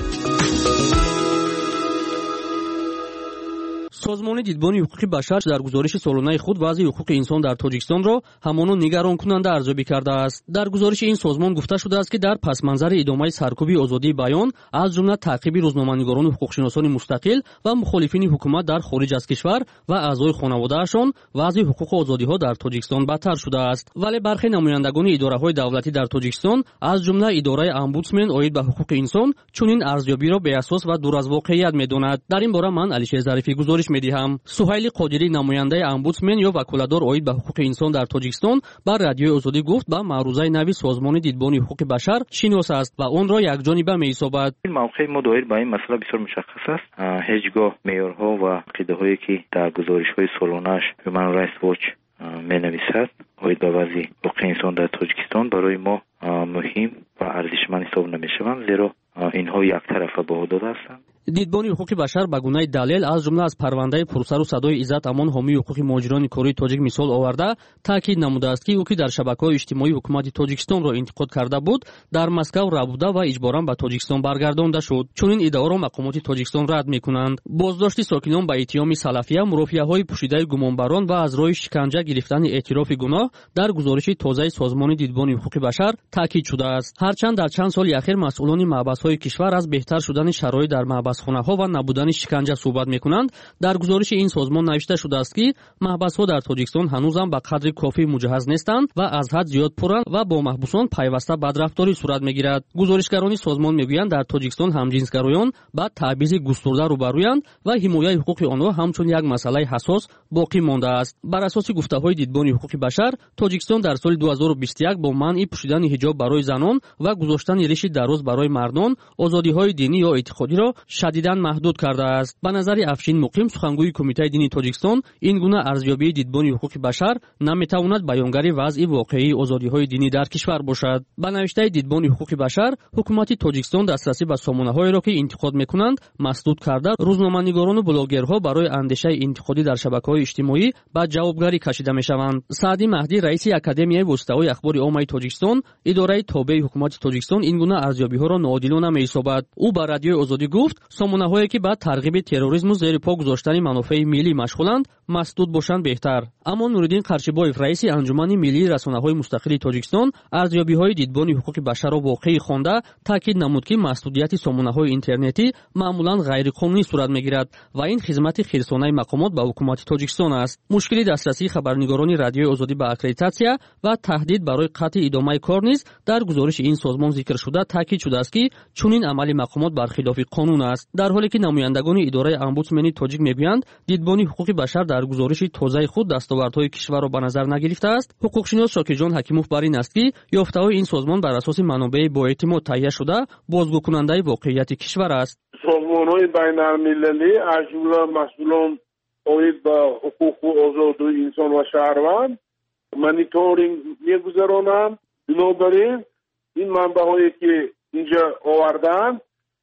سازمان دیدبانی حقوق بشر در گزارش سالانه خود وضع حقوق انسان در تاجیکستان را همانا نگران کننده ارزیابی کرده است. در گزارش این سازمان گفته شده است که در پس منظر ادامه سرکوب آزادی بیان از جمله تعقیب روزنامه‌نگاران و حقوقشناسان مستقل و مخالفین حکومت در خارج از کشور و اعضای خانواده‌شان وضع حقوق و آزادی‌ها در تاجیکستان بدتر شده است. ولی برخی نمایندگان اداره‌های دولتی در تاجیکستان از جمله اداره امبودسمن اوید به حقوق انسان چنین ارزیابی را به اساس و دور از واقعیت می‌داند. در این باره من علیشیر ظریفی گزارش می‌دهم. سهیل قادری نماینده امبودسمن یا وکالتدار اوید به حقوق انسان در تاجیکستان بر رادیوی آزادی گفت با معروضه نوی سازمان دیدبانی حقوق بشر شناس است و آن را یکجانبه می‌حسابد. موقع ما دایر به این مسئله بسیار مشخص است. هیچگاه معیارها و قاعده‌هایی که در گزارش‌های سالانه‌اش هیومن رایتس واچ می‌نویسد اوید به وضع حقوق انسان در تاجیکستان برای ما مهم و ارزشمند حساب نمی‌شوند، زیرا اینها یک طرفه به داده هستند. دیدبانی حقوق بشر به گونه دلیل از جمله از پرونده پرسر و صدای عزت امان حامی حقوق مهاجران کره تاجیک مثال آورده تاکید نموده است که او که در شبکه‌های اجتماعی حکومت تاجیکستان را انتقاد کرده بود در مسکو ربوده و اجباراً به تاجیکستان برگردانده شد. چنین ادعا را مقامات تاجیکستان رد می‌کنند. بازداشت ساکنان به اتهام سلفیه، مرافعه‌های پوشیده گمانبران و از راه شکنجه گرفتن اعتراف گناه در گزارش تازه سازمان دیدبانی حقوق بشر تاکید شده است. هرچند در چند سال اخیر مسئولان محبس‌های کشور از بهتر شدن شرایط در محبسخانه‌ها و نبودن شکنجه صحبت می‌کنند، در گزارش این سازمان نوشته شده است که محبس‌ها در تاجیکستان هنوز هم به قدر کافی مجهز نیستند و از حد زیاد پرند و با محبوسان پیوسته بدرفتاری صورت می‌گیرد. گزارشگران سازمان می‌گویند در تاجیکستان همجنسگرایان با تبعیض گسترده روبرویند و حمایت حقوق آنها همچون یک مسئله حساس باقی مانده است. بر اساس گفته‌های دیدبانی حقوق بشر، تاجیکستان در سال 2021 با منع پوشیدن حجاب برای زنان و گذاشتن ریش دراز برای مردان، آزادی‌های دینی یا اعتقادی را شدیداً محدود کرده است. به نظر افشین مقیم سخنگوی کمیته دینی تاجیکستان، این گونه ارزیابی دیدبانی حقوق بشر نمی‌تواند بیانگر وضع واقعی آزادی‌های دینی در کشور باشد. به نوشته دیدبانی حقوق بشر، حکومت تاجیکستان دسترسی به سامانه‌هایی را که انتقاد می‌کنند مسدود کرده، روزنامه‌نگاران و بلاگرها برای اندیشه انتقادی در شبکه‌های اجتماعی به جوابگری کشیده می‌شوند. سعدی مهدی رئیس اکادمیای واسطه‌های اخبار عامه تاجیکستان، اداره تابع حکومت تاجیکستان، این گونه ارزیابی‌ها را ناعادلانه می‌حسابد. او به رادیوی آزادی گفت سامانه‌هایی که با ترغیب تروریسم و زیر پا گذاشتن منافع ملی مشغولند مسدود باشند بهتر. اما نورالدین قرچیباف رئیس انجمن ملی رسانه‌های مستقل تاجیکستان ارزیابی‌های دیدبانی حقوق بشر را واقعی خوانده تاکید نمود که مسدودیت سامانه‌های اینترنتی معمولاً غیرقانونی صورت می‌گیرد و این خدمت خیرسانه مقامات به حکومت تاجیکستان است. مشکل دسترسی خبرنگاران رادیوی آزادی به اکریدیتاسیا و تهدید برای قطع ادامه کار نیز در گزارش این سازمان ذکر شده تاکید شده است که چنین عمل مقامات برخلاف قانون است. در حالی که نمایندگان اداره امبودسمن تاجیک میگویند دیدبانی حقوق بشر در گزارش تازه خود دستاوردهای کشور را به نظر نگرفته است، حقوقشناس شاکرجان حکیموف بر این است که یافته‌های این سازمان بر اساس منابع با اعتماد تهیه شده بازگو کننده واقعیت کشور است. سازمان‌های بین‌المللی از جمله مسئولان اوید به حقوق و آزادی انسان و شهروند مانیتورینگ می‌گذرانند. بنابراین این منبع‌هایی که اینجا آوردن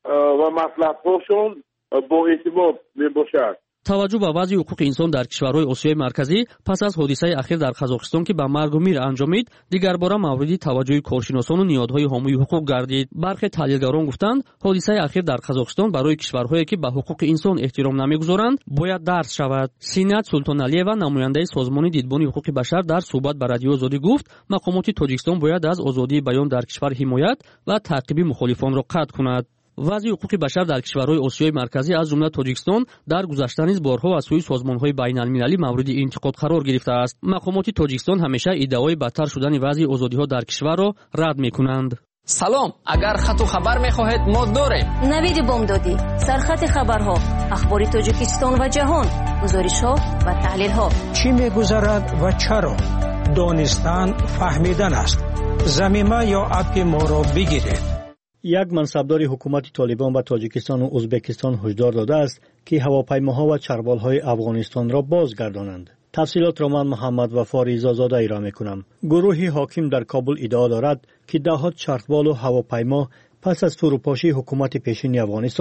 و مطلب‌هاشون با اعتماد میباشد. توجه به وضع حقوق انسان در کشورهای آسیای مرکزی پس از حادثه اخیر در قزاقستان که به مرگ و میر انجامید، دیگر باره مورد توجه کارشناسان و نهادهای حامی حقوق گردید. برخی تحلیلگران گفتند حادثه اخیر در قزاقستان برای کشورهایی که به حقوق انسان احترام نمیگذارند باید درس شود. سینات سلطانعلیوا نماینده سازمان دیدبانی حقوق بشر در صحبت با رادیو آزادی گفت مقامات تاجیکستان باید از آزادی بیان در کشور حمایت و تعقیب مخالفان را قطع کند. وضع حقوق بشر در کشورهای آسیای مرکزی از جمله تاجیکستان در گذشته نیز بارها از سوی سازمان‌های بین‌المللی مورد انتقاد قرار گرفته است. مقامات تاجیکستان همیشه ادعای بدتر شدن وضع آزادی‌ها در کشور را رد می‌کنند. سلام، اگر خط و خبر می‌خواهید ما داریم. نوید بامدادی، سرخط خبرها، اخبار تاجیکستان و جهان، گزارش‌ها و تحلیل‌ها. چی می‌گذرد و چرا؟ دانستن فهمیدن است. ضمیمه یا اپ ما را بگیرید. یک منصبدار حکومت طالبان به تاجیکستان و ازبکستان هشدار داده است که هواپیماها و چربالهای افغانستان را بازگردانند. تفصیلات را من محمد وفا ریزازاده ارائه می‌کنم. گروهی حاکم در کابل ادعا دارد که دهات چربال و هواپیما پس از فروپاشی حکومت پیشین افغانستان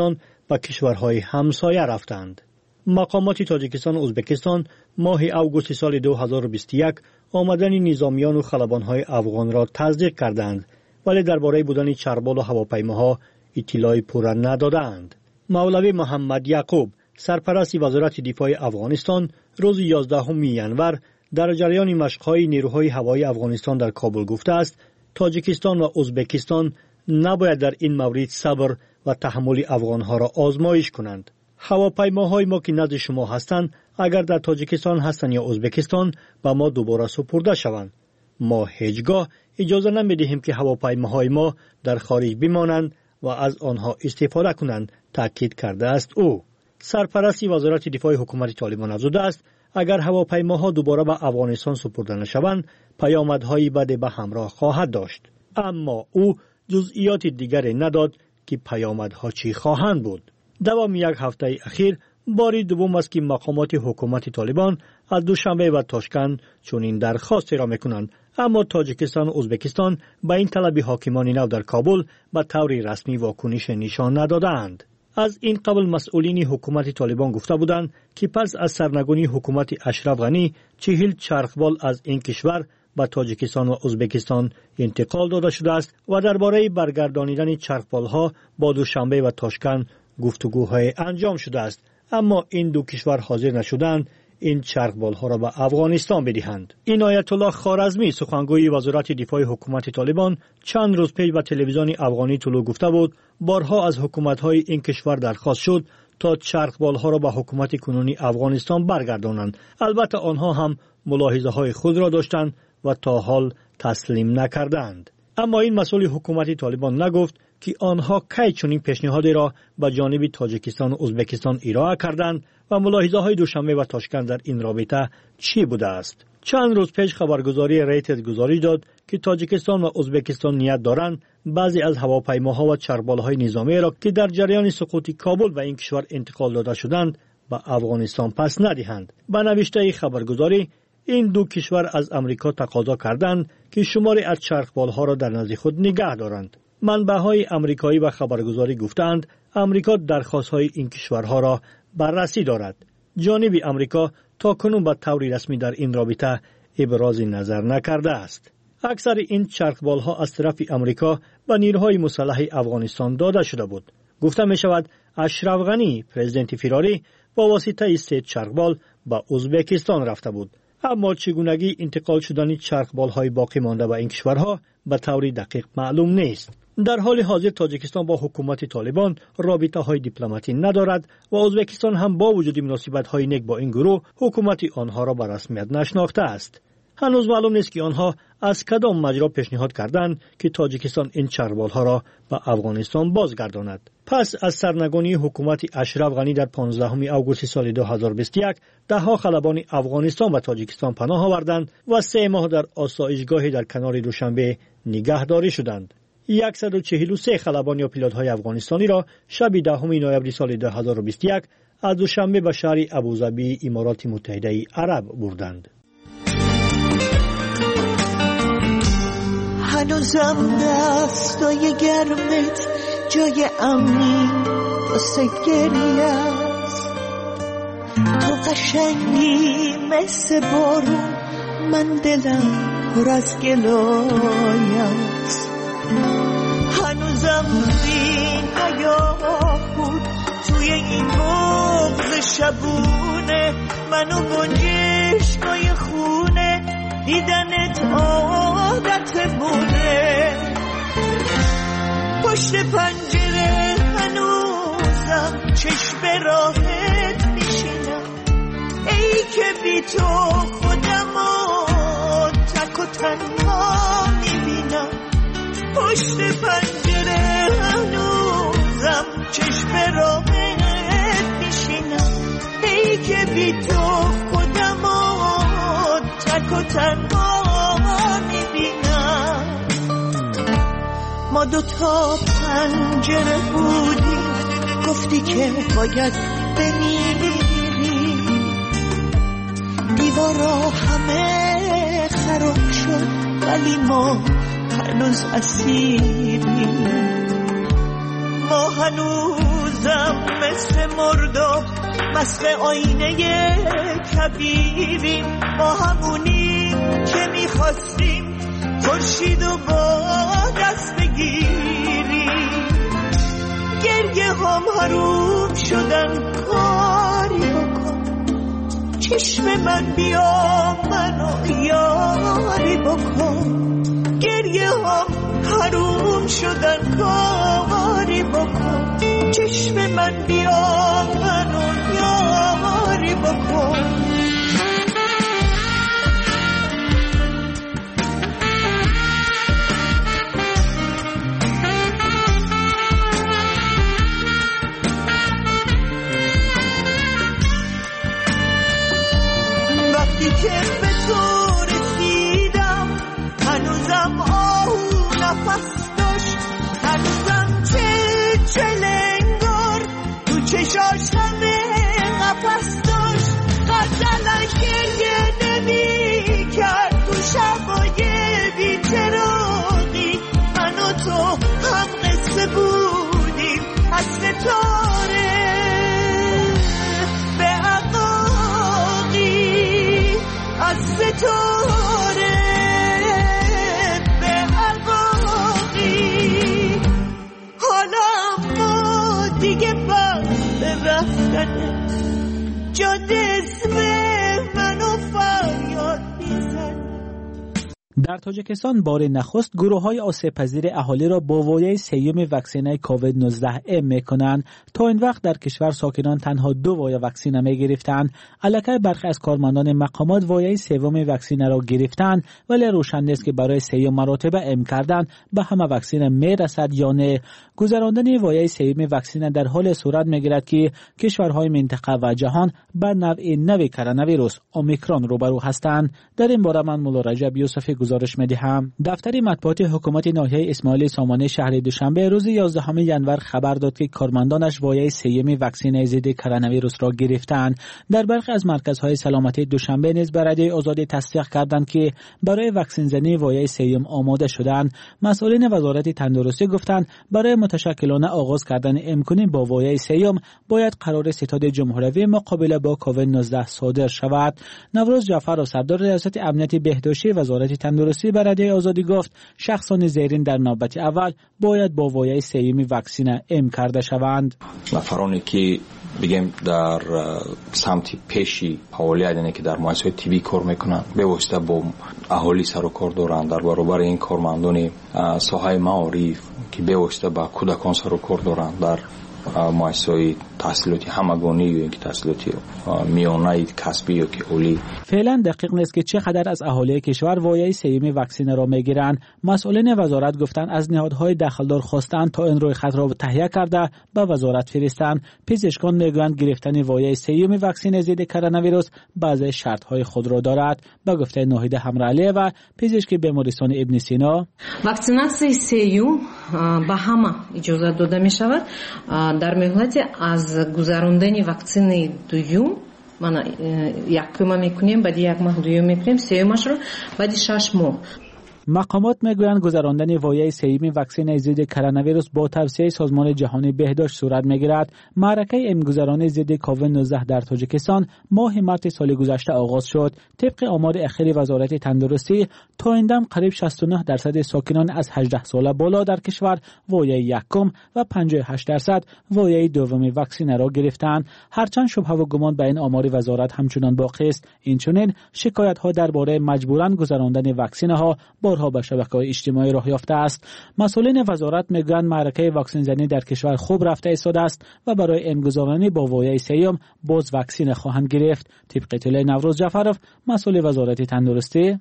و کشورهای همسایه رفتند. مقامات تاجیکستان و ازبکستان ماه اوگوست سال 2021 آمدن نظامیان و خلبانهای افغان را تصدیق کردند، ولی درباره بودن چربال و هواپیماها اطلاعی پورا ندادند. مولوی محمد یعقوب، سرپرست وزارت دفاع افغانستان، روز 11 ینور در جریان مشق‌های نیروهای هوایی افغانستان در کابل گفته است تاجیکستان و ازبکستان نباید در این مورد صبر و تحمل افغانها را آزمایش کنند. هواپیماهای ما که نزد شما هستند اگر در تاجیکستان هستند یا ازبکستان به ما دوباره سپرده شوند. ما هیچگاه اجازه نمیدهیم که هواپیماهای ما در خارج بمانند و از آنها استفاده کنند، تاکید کرده است او. سرپرست وزارت دفاع حکومت طالبان افزوده است اگر هواپیماها دوباره به افغانستان سپرده نشوند پیامدهای بدی به همراه خواهد داشت. اما او جزئیات دیگری نداد که پیامدها چی خواهند بود. دوام یک هفته اخیر باری دوم است که مقامات حکومت طالبان از دوشنبه و تاشکند چنین درخواستی را میکنند، اما تاجیکستان و ازبکستان به این طلب حاکمان نو در کابل به طور رسمی واکنش نشان ندادند. از این قبل مسئولین حکومت طالبان گفته بودند که پس از سرنگونی حکومت اشرف غنی 40 چرخبال از این کشور به تاجیکستان و ازبکستان انتقال داده شده است و درباره برگردانیدن چرخبالها با دوشنبه و تاشکند گفتگوهای انجام شده است، اما این دو کشور حاضر نشدند این چرخبالها را به افغانستان بدهند. عنایت الله خوارزمی، سخنگوی وزارت دفاع حکومت طالبان، چند روز پیش به تلویزیون افغانی طلوع گفته بود بارها از حکومت‌های این کشور درخواست شد تا چرخبالها را به حکومت کنونی افغانستان برگردانند. البته آنها هم ملاحظه‌های خود را داشتند و تا حال تسلیم نکردند. اما این مسئول حکومت طالبان نگفت که آنها کی چنین پیشنهادی را به جانب تاجیکستان و ازبکستان ارائه کردند و ملاحظه‌های دوشنبه و تاشکند در این رابطه چی بوده است. چند روز پیش خبرگزاری ریترز گزارش داد که تاجیکستان و ازبکستان نیت دارند بعضی از هواپیماها و چربالهای نظامی را که در جریان سقوط کابل به این کشور انتقال داده شدند به افغانستان پس ندهند. به نوشته خبرگزاری این دو کشور از امریکا تقاضا کردند که شماری از چرخبالها را در نزد خود نگه دارند. منبع‌های امریکایی و خبرگزاری گفتند امریکا درخواست‌های این کشورها را بررسی دارد. جانب امریکا تاکنون به طور رسمی در این رابطه ابراز نظر نکرده است. اکثر این چرخبالها از طرف امریکا به نیروهای مسلح افغانستان داده شده بود. گفته می شود اشرف غنی، پرزیدنت فراری، با واسطه 3 چرخبال به ازبکستان رفته بود. اما چگونگی انتقال شدن چرخبال‌های باقی مانده به این کشورها به طور دقیق معلوم نیست. در حال حاضر تاجیکستان با حکومت طالبان رابطه‌های دیپلماتی ندارد و ازبکستان هم با وجود مناسبت‌های نیک با این گروه حکومت آنها را به رسمیت نشناخته است. هنوز معلوم نیست که آنها از کدام مجرا پیشنهاد کردند که تاجیکستان این چرخبال‌ها را به افغانستان بازگرداند. پس از سرنگونی حکومت اشرف غنی در 15 اوگوست سال 2021 ده‌ها خلبان افغانستان و تاجیکستان پناه آوردند و 3 ماه در آسایشگاهی در کنار دوشنبه نگهداری شدند. 143 خلبان یا پیلوت‌های افغانستانی را شب 10 نوامبر سال 2021 از دوشنبه به شهر ابوظبی امارات متحده عرب بردند. هنوزم دستای گرمت جای امنی واسه گریه است، تو قشنگی مثل بارون، من دلم پر از گلای است. هنوزم این حیات بود توی این بغض شبونه، منو گنجشکای خونه دیدنت عادت بوده. پشت پنجره هنوزم چشم راحت میشینم، ای که بی تو خودمو تک و تنها میبینم. پشت پنجره هنوزم چشم راحت میشینم، ای که بی تو خودمو تک و تنها میبینم. ما 2 پنجره بودیم، گفتی که باید بمیری، دیوارا همه خراب شد ولی ما هنوز اسیریم. ما هنوز هنوزم مثل مردم مست آینه کبیریم، ما همونیم که میخواستیم خورشید و با دست بگیریم. گریه هم حروم شدن، کاری بکن چشم من بیا منو یاری بکن. گریه هم حروم شدن، کاری بکن چشم من بیا منو یاری بکن. وقتی که به تو رسیدم هنوزم آهو نفس داشت، هنوزم چلنگار تو چشاش همه قفس داشت. غزلش گریه نمی کرد تو شبای بی‌چراغی، من و تو هم قصه بودیم از ستاره به عقاقی، از ستاره به عقاقی. حالا ما دیگه بس رفتنه، جاده اسم منو فریاد میزن. در تاجیکستان بار نخست گروه‌های آسیب‌پذیر اهالی را با وایه سیوم واکسن کووید 19 اعم کنند. تا این وقت در کشور ساکنان تنها 2 وایه واکسن گرفتند. البته برخی از کارمندان مقامات وایه سوم واکسن را گرفتند، ولی روشن نیست که برای سیوم مراتب اعم کردن به همه واکسن میرسد یا نه. گذراندن وایه سوم واکسن در حال صورت میگیرد که کشورهای منطقه و جهان با نوع کرونا ویروس اومیکرون روبرو هستند. در این باره من مولا رجب یوسفی گزارش می‌دهم. دفتر مطبوعات حکومت ناحیه اسماعیل سامانه شهر دوشنبه روز 11 ینور خبر داد که کارمندانش وایه سوم واکسن ضد کرونا ویروس را گرفتند. در برخی از مرکزهای سلامتی دوشنبه نیز به رادیو آزادی تصدیق کردند که برای واکسن زنی وایه سوم آماده شدند. مسئولین وزارت تندرستی گفتند برای متشکلانه آغاز کردن امکانی با وایه سوم باید قرار ستاد جمهوری مقابله با کووید 19 صادر شود. نوروز جعفر سردار ریاست امنیت بهداشتی وزارت تندرستی به رادیو آزادی گفت شخصان زیرین در نوبت اول باید با وایه سوم واکسن اعم کرده شوند. نفرانی که بگیم در سمت پیشی فعالیت یعنی که در مؤسسات طبی کار میکنند به واسطه با اهالی سر و کار دارند، در برابر این کارمندان ساحه معارف که به واسطه با کودکان سر و کار دارند، در مؤسسات تحصیلاتی همگانی یا اینکه تحصیلاتی میانه کسبی یا که اولی. فعلا دقیق نیست که چقدر از اهالی کشور وایه سوم واکسن را میگیرند. مسئولین وزارت گفتند از نهادهای دخلدار خواستند تا این روی خط را تهیه کرده به وزارت فرستند. پزشکان میگویند گرفتن وایه سوم واکسن ضد کرونا ویروس بعضی شرط‌های خود را دارد. به گفته ناهید همرالی و پزشک بیمارستان ابن سینا، واکسیناسیای سوم به همه اجازه داده می شود در مهلت از گذراندن واکسن دوم. ما یکم میکنیم، بعد یک ماه دوم میکنیم، سومش رو بعد 6 ماه. مقامات میگویند گذراندن وایه سوم واکسن ضد کرونا ویروس با توصیه سازمان جهانی بهداشت صورت میگیرد. معرکه امگذرانی ضد کووید 19 در تاجیکستان ماه مارس سال گذشته آغاز شد. طبق آمار اخیر وزارت تندرستی تا این دم قریب 69% ساکنان از 18 ساله بالا در کشور وایه یکم و 58% وایه دوم واکسن را گرفتند. هرچند شبهه و گمان به این آمار وزارت همچنان باقی است. اینچنین شکایت ها درباره مجبوران گذراندن واکسن ها بارها به شبکه‌های اجتماعی راه یافته است. مسئولین وزارت میگویند معرکه واکسن زنی در کشور خوب رفته ایستاده است و برای امگذارانی با وایه سوم باز واکسن خواهند گرفت. طبق اطلاع نوروز جعفرов مسئول وزارت تندرستی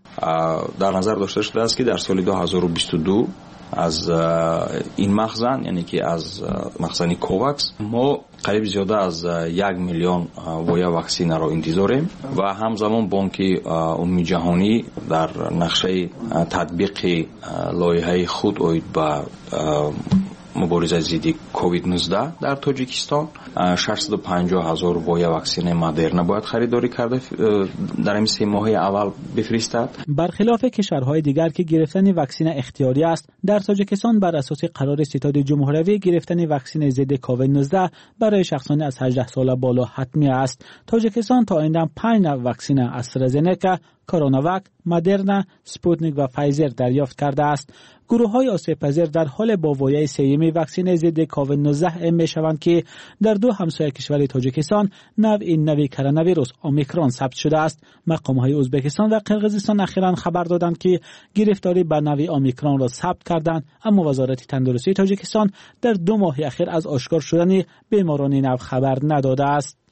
در نظر داشته شده است که در سال 2022 از این مخزن یعنی که از مخزن کوواکس ما قریب زیاده از 1 میلیون وایه واکسن را انتظاریم و همزمان بانک عمومی جهانی در نقشه تطبیق لایحه خود اوید با مبارزه ضد کووید 19 در تاجیکستان 650,000 وایه واکسن مدرنا باید خریداری کرده در این 3 ماه اول بفرستد. برخلاف کشورهای دیگر که گرفتن واکسن اختیاری است، در تاجیکستان بر اساس قرار ستاد جمهوری گرفتن واکسن ضد کووید 19 برای شخصان از 18 سال بالا حتمی است. تاجیکستان تا این دم 5 نوع واکسن استرازنکا، کروناواک، مدرنا، سپوتنیک و فایزر دریافت کرده است. گروه‌های آسیب‌پذیر در حال با وایه سیمی واکسن ضد کووید 19 می‌شوند که در 2 همسایه کشور تاجیکستان نوع کرونا ویروس اومیکرون ثبت شده است. مقام‌های ازبکستان و قرقیزستان اخیراً خبر دادند که گرفتاری به نوع اومیکرون را ثبت کردند، اما وزارت تندرستی تاجیکستان در 2 ماه اخیر از آشکار شدن بیماران نو خبر نداده است.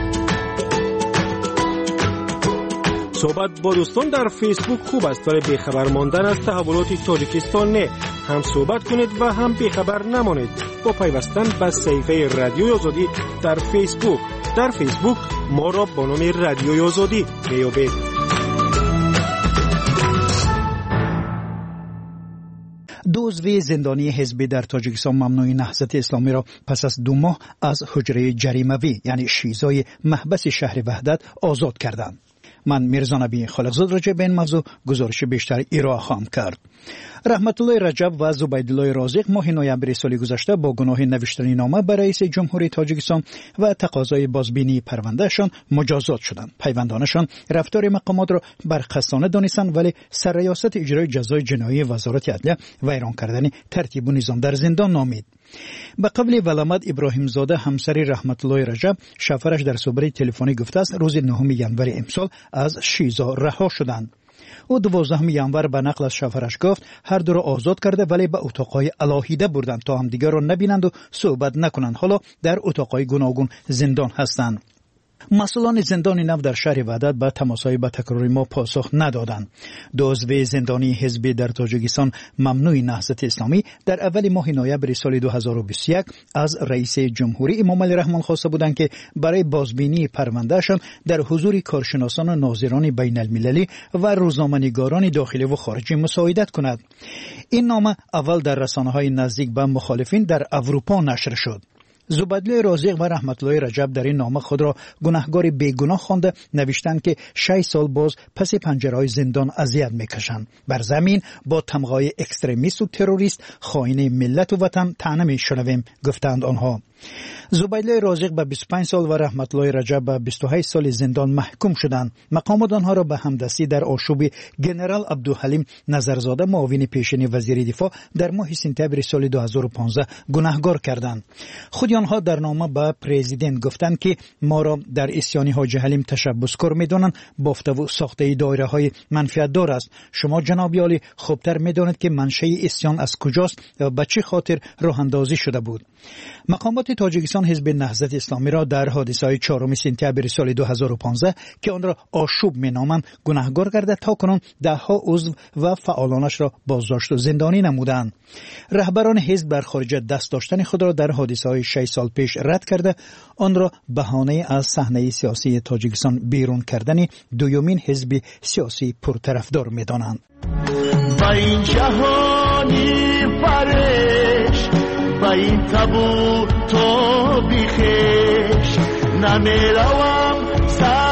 صحبت با دوستان در فیسبوک خوب است، ولی بیخبر ماندن از تحولات تاجیکستان نه. هم صحبت کنید و هم بیخبر نمانید با پیوستن به صفحه رادیوی آزادی در فیسبوک. در فیسبوک ما را با نام رادیوی آزادی بیابید. دو عضو زندانی حزبی در تاجیکستان ممنوع نهضت اسلامی را پس از 2 ماه از حجره جریموی یعنی شیزای محبس شهر وحدت آزاد کردند. من میرزا نبی خالقزاد راجع به این موضوع گزارش بیشتر ارائه خواهم کرد. رحمت الله رجب و زبیدالله رازق ماه نوامبر سال گذشته با گناه نوشتن نامه به رئیس جمهوری تاجیکستان و تقاضای بازبینی پروندهشان مجازات شدند. پیوندانشان رفتار مقامات را برخستانه دانستند، ولی سرریاست اجرای جزای جنایی وزارت عدلیه ویران کردن ترتیب و نظام در زندان نامید. به قول ولامت ابراهیم زاده همسر رحمت الله رجب، شوهرش در صحبت تلفنی گفته است روز 9 ژانویه امسال از شیزا رها شدند. او 12 ژانویه به نقل از شوهرش گفت هر دو را آزاد کرده، ولی به اتاقهای علاهیده بردند تا همدیگر را نبینند و صحبت نکنند. حالا در اتاقهای گوناگون زندان هستند. مسئولان زندان نو در شهر وحدت به تماسهای به تکرار ما پاسخ ندادند. 2 عضو زندانی حزبی در تاجیکستان ممنوع نهضت اسلامی در اول ماه نوامبر سال 2021 از رئیس جمهوری امام علی رحمان خواسته بودند که برای بازبینی پروندهشان در حضور کارشناسان و ناظران بین المللی و روزنامه‌نگاران داخلی و خارجی مساعدت کند. این نامه اول در رسانه‌های نزدیک به مخالفین در اروپا نشر شد. زبیدالله رازق و رحمت الله رجب در این نامه خود را گناهکار بیگناه خوانده نوشتند که 6 سال باز پس پنجره‌های زندان اذیت می‌کشند. بر زمین با تمغای اکستریمیست و تروریست خائن ملت و وطن طعنه می‌شنویم، گفتند آنها. زبیدالله رازق به 25 سال و رحمت الله رجب به 28 سال زندان محکوم شدند. مقامات آنها را به همدستی در آشوب جنرال عبدالحلیم نظرزاده معاون پیشین وزیر دفاع در ماه سپتامبر سال 2015 گناهکار کردند. خود آنها در نامه به پرزیدنت گفتند که ما را در اسیان حاجی حلیم تشبثکار می‌دانند، بافته و ساخته دایره‌های منفعت‌دار است. شما جناب عالی خوبتر می‌دانید که منشأ اسیان از کجاست و به چه خاطر راه اندازی شده بود. مقامات تاجیکستان حزب نهضت اسلامی را در حادثه‌های 4 سپتامبر سال 2015 که آن را آشوب می‌نامند گناهکار کرده تا کنون 10 عضو و فعالانش را بازداشت و زندانی نمودند. رهبران حزب بر خارج دست داشتن خود را در حادثه‌های 6 سال پیش رد کرده آن را بهانه از صحنه سیاسی تاجیکستان بیرون کردن دومین حزب سیاسی پرطرفدار می‌دانند. با این جهانی فرش با این تابو تو بیخش نمیروم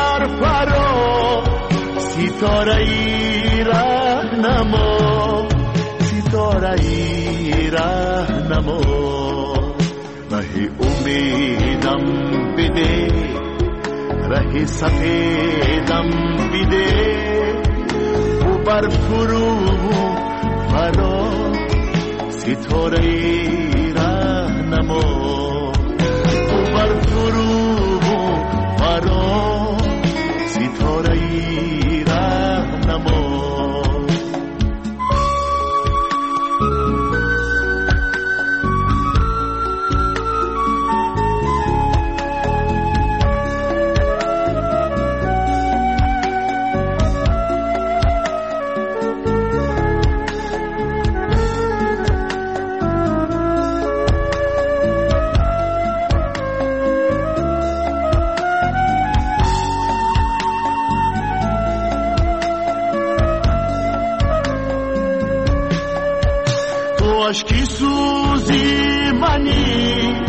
سرفرا ستاره ای رهنما ستاره ای رهنما راه امیدم بده راه سفیدم بده و بر فرو فرا ستاره ای رهنما و بر فرو فرا ستاره ای رهنما عشقی سوزی منی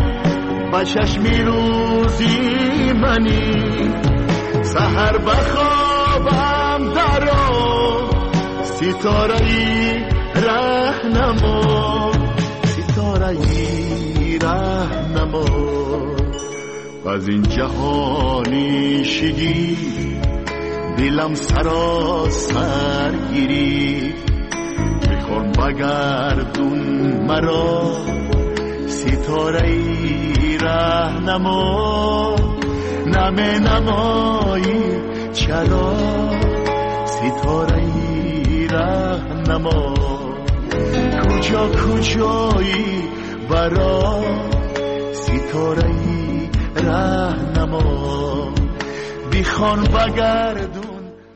و چشمی روزی منی سحر بخوابم درا ستاره‌ای رهنما ستاره‌ای رهنما از این جهانی شگی دلم سراسر گیری بکن بگردون مرا ستاره‌ای رهنما نمه نمایی چرا ستاره‌ای رهنما کجا کجایی برا ستاره‌ای رهنما بیخوان بگردون.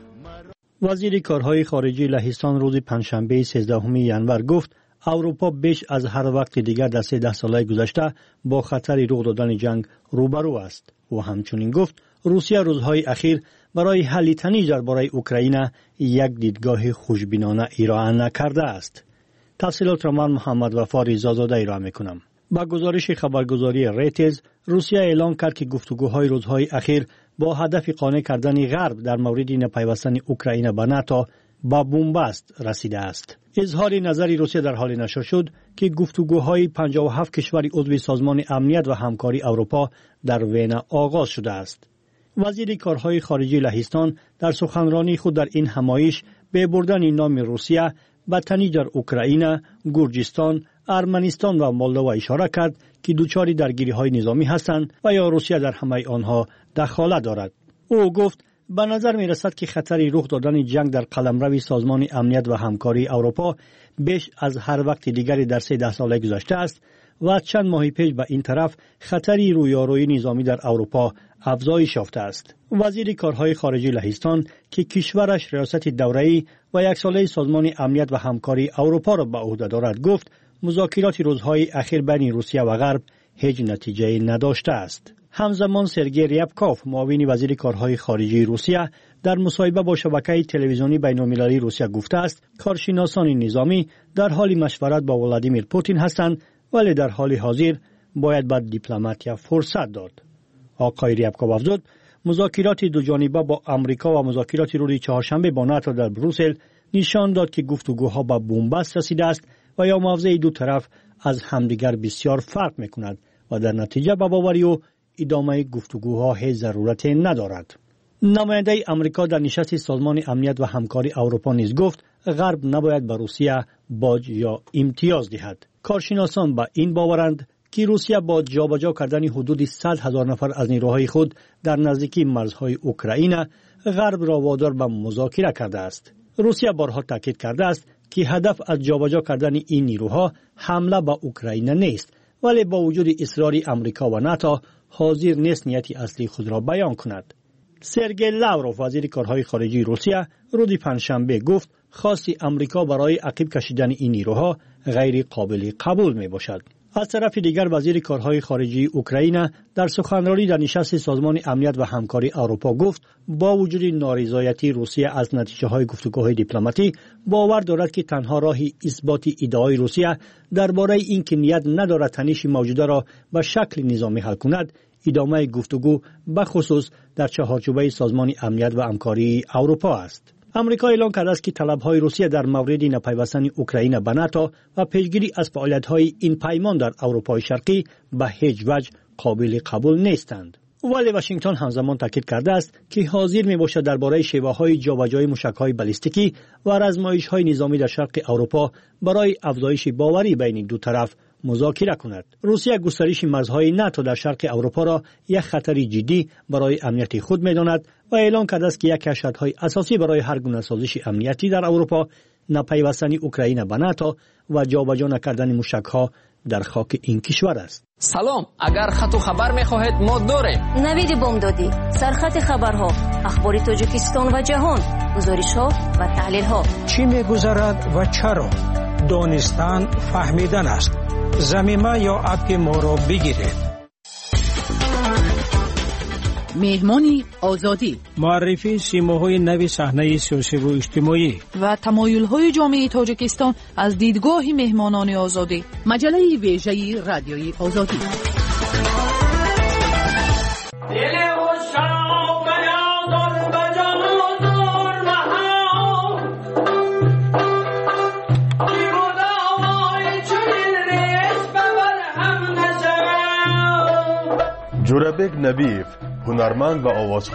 وزیر کارهای خارجی لهستان روز پنجشنبه 13 ژانویه گفت اروپا بیش از هر وقت دیگر در 13 ساله گذشته با خطر رخ دادن جنگ روبرو است و همچنین گفت روسیه روزهای اخیر برای حل تنش درباره اوکراین یک دیدگاه خوشبینانه ارائه نکرده است. تفصیلات را من محمد وفا رضازاده ارائه می‌کنم. با گزارش خبرگزاری ریترز روسیه اعلام کرد که گفتگوهای روزهای اخیر با هدف قانع کردن غرب در مورد نپیوستن اوکراین به ناتو با بنبست رسیده است. اظهار نظر روسیه در حال نشر شد که گفتگوهای 57 کشور عضو سازمان امنیت و همکاری اروپا در وین آغاز شده است. وزیر کارهای خارجی لهستان در سخنرانی خود در این همایش به بردن نام روسیه به تنش در اوکراین، گرجستان، ارمنستان و مولدووا اشاره کرد که دچار درگیری‌های نظامی هستند و یا روسیه در همه آنها دخالت دارد. او گفت به نظر می رسد که خطر رخ دادن جنگ در قلمرو سازمان امنیت و همکاری اروپا بیش از هر وقت دیگری در 13 ساله گذشته است و چند ماه پیش به این طرف خطری رویارویی نظامی در اروپا افزایش یافته است. وزیر کارهای خارجی لهستان که کشورش ریاست دوره‌ای و یک ساله سازمان امنیت و همکاری اروپا را به عهده دارد گفت مذاکرات روزهای اخیر بین روسیه و غرب هیچ نتیجه نداشته است. همزمان سرگئی ریابکوف معاون وزیر کارهای خارجی روسیه در مصاحبه با شبکه تلویزیونی بین‌المللی روسیه گفته است کارشناسان نظامی در حال مشورت با ولادیمیر پوتین هستند ولی در حال حاضر باید به دیپلماتیا فرصت داد. آقای ریابکوف افزود مذاکرات دو جانبه با آمریکا و مذاکرات روز چهارشنبه با ناتو در بروسل نشان داد که گفتگوها به بنبست رسیده است و یا موضع دو طرف از همدیگر بسیار فرق می‌کند و در نتیجه به باوری او ادامه گفتگوها هیچ ضرورت ندارد. نماینده آمریکا در نشست سازمان امنیت و همکاری اروپا نیز گفت غرب نباید به روسیه باج یا امتیاز دهد. کارشناسان به این باورند که روسیه با جابجا کردن حدود 100,000 نفر از نیروهای خود در نزدیکی مرزهای اوکراین غرب را وادار به مذاکره کرده است. روسیه بارها تاکید کرده است که هدف از جابجا کردن این نیروها حمله به اوکراین نیست ولی با وجود اصرار آمریکا و ناتو حاضر نیست نیت اصلی خود را بیان کند. سرگئی لاوروف وزیر کارهای خارجی روسیه روز پنجشنبه گفت خواست آمریکا برای عقب کشیدن این نیروها غیر قابل قبول می باشد. از طرف دیگر وزیر کارهای خارجی اوکراین در سخنرانی در نشست سازمان امنیت و همکاری اروپا گفت با وجود نارضایتی روسیه از نتیجه‌های گفتگوهای دیپلماتی باور دارد که تنها راه اثبات ادعای روسیه درباره اینکه نیت ندارد تنش موجوده را به شکل نظامی حل کند ادامه گفتگو به خصوص در چهارچوبه سازمان امنیت و همکاری اروپا است. امریکا اعلام کرده است که طلب‌های روسیه در مورد نپیوستن اوکراین به ناتو و پیشگیری از فعالیت‌های این پیمان در اروپای شرقی به هیچ وجه قابل قبول نیستند. ولی واشنگتن همزمان تاکید کرده است که حاضر میباشد درباره شیوه‌های جابجایی موشک‌های بالستیکی و آزمایش‌های نظامی در شرق اروپا برای افزایش باوری بین دو طرف مذاکره کند. روسیه گسترش مرزهای ناتو در شرق اروپا را یک خطر جدی برای امنیت خود می‌داند و اعلام کرده است که یک از شرط‌های اساسی برای هر گونه سازش امنیتی در اروپا نپیوستن اوکراین به ناتو و جابجا نکردن موشک‌ها در خاک این کشور است. سلام، اگر خط و خبر می‌خواهید ما داریم. نوید بامدادی، سرخط خبرها، اخبار تاجیکستان و جهان، گزارش‌ها و تحلیل‌ها. چی می‌گذرد و چرا؟ دانستن فهمیدن است. زمینه یا اپ ما را بگیرید. مهمانی آزادی، معرفی سیماهای نوی صحنه سیاسی و اجتماعی و تمایل‌های جامعه تاجیکستان از دیدگاه مهمانان آزادی. مجله ویژه رادیوی آزادی. رابق نبیف هنرمند و آوازخوان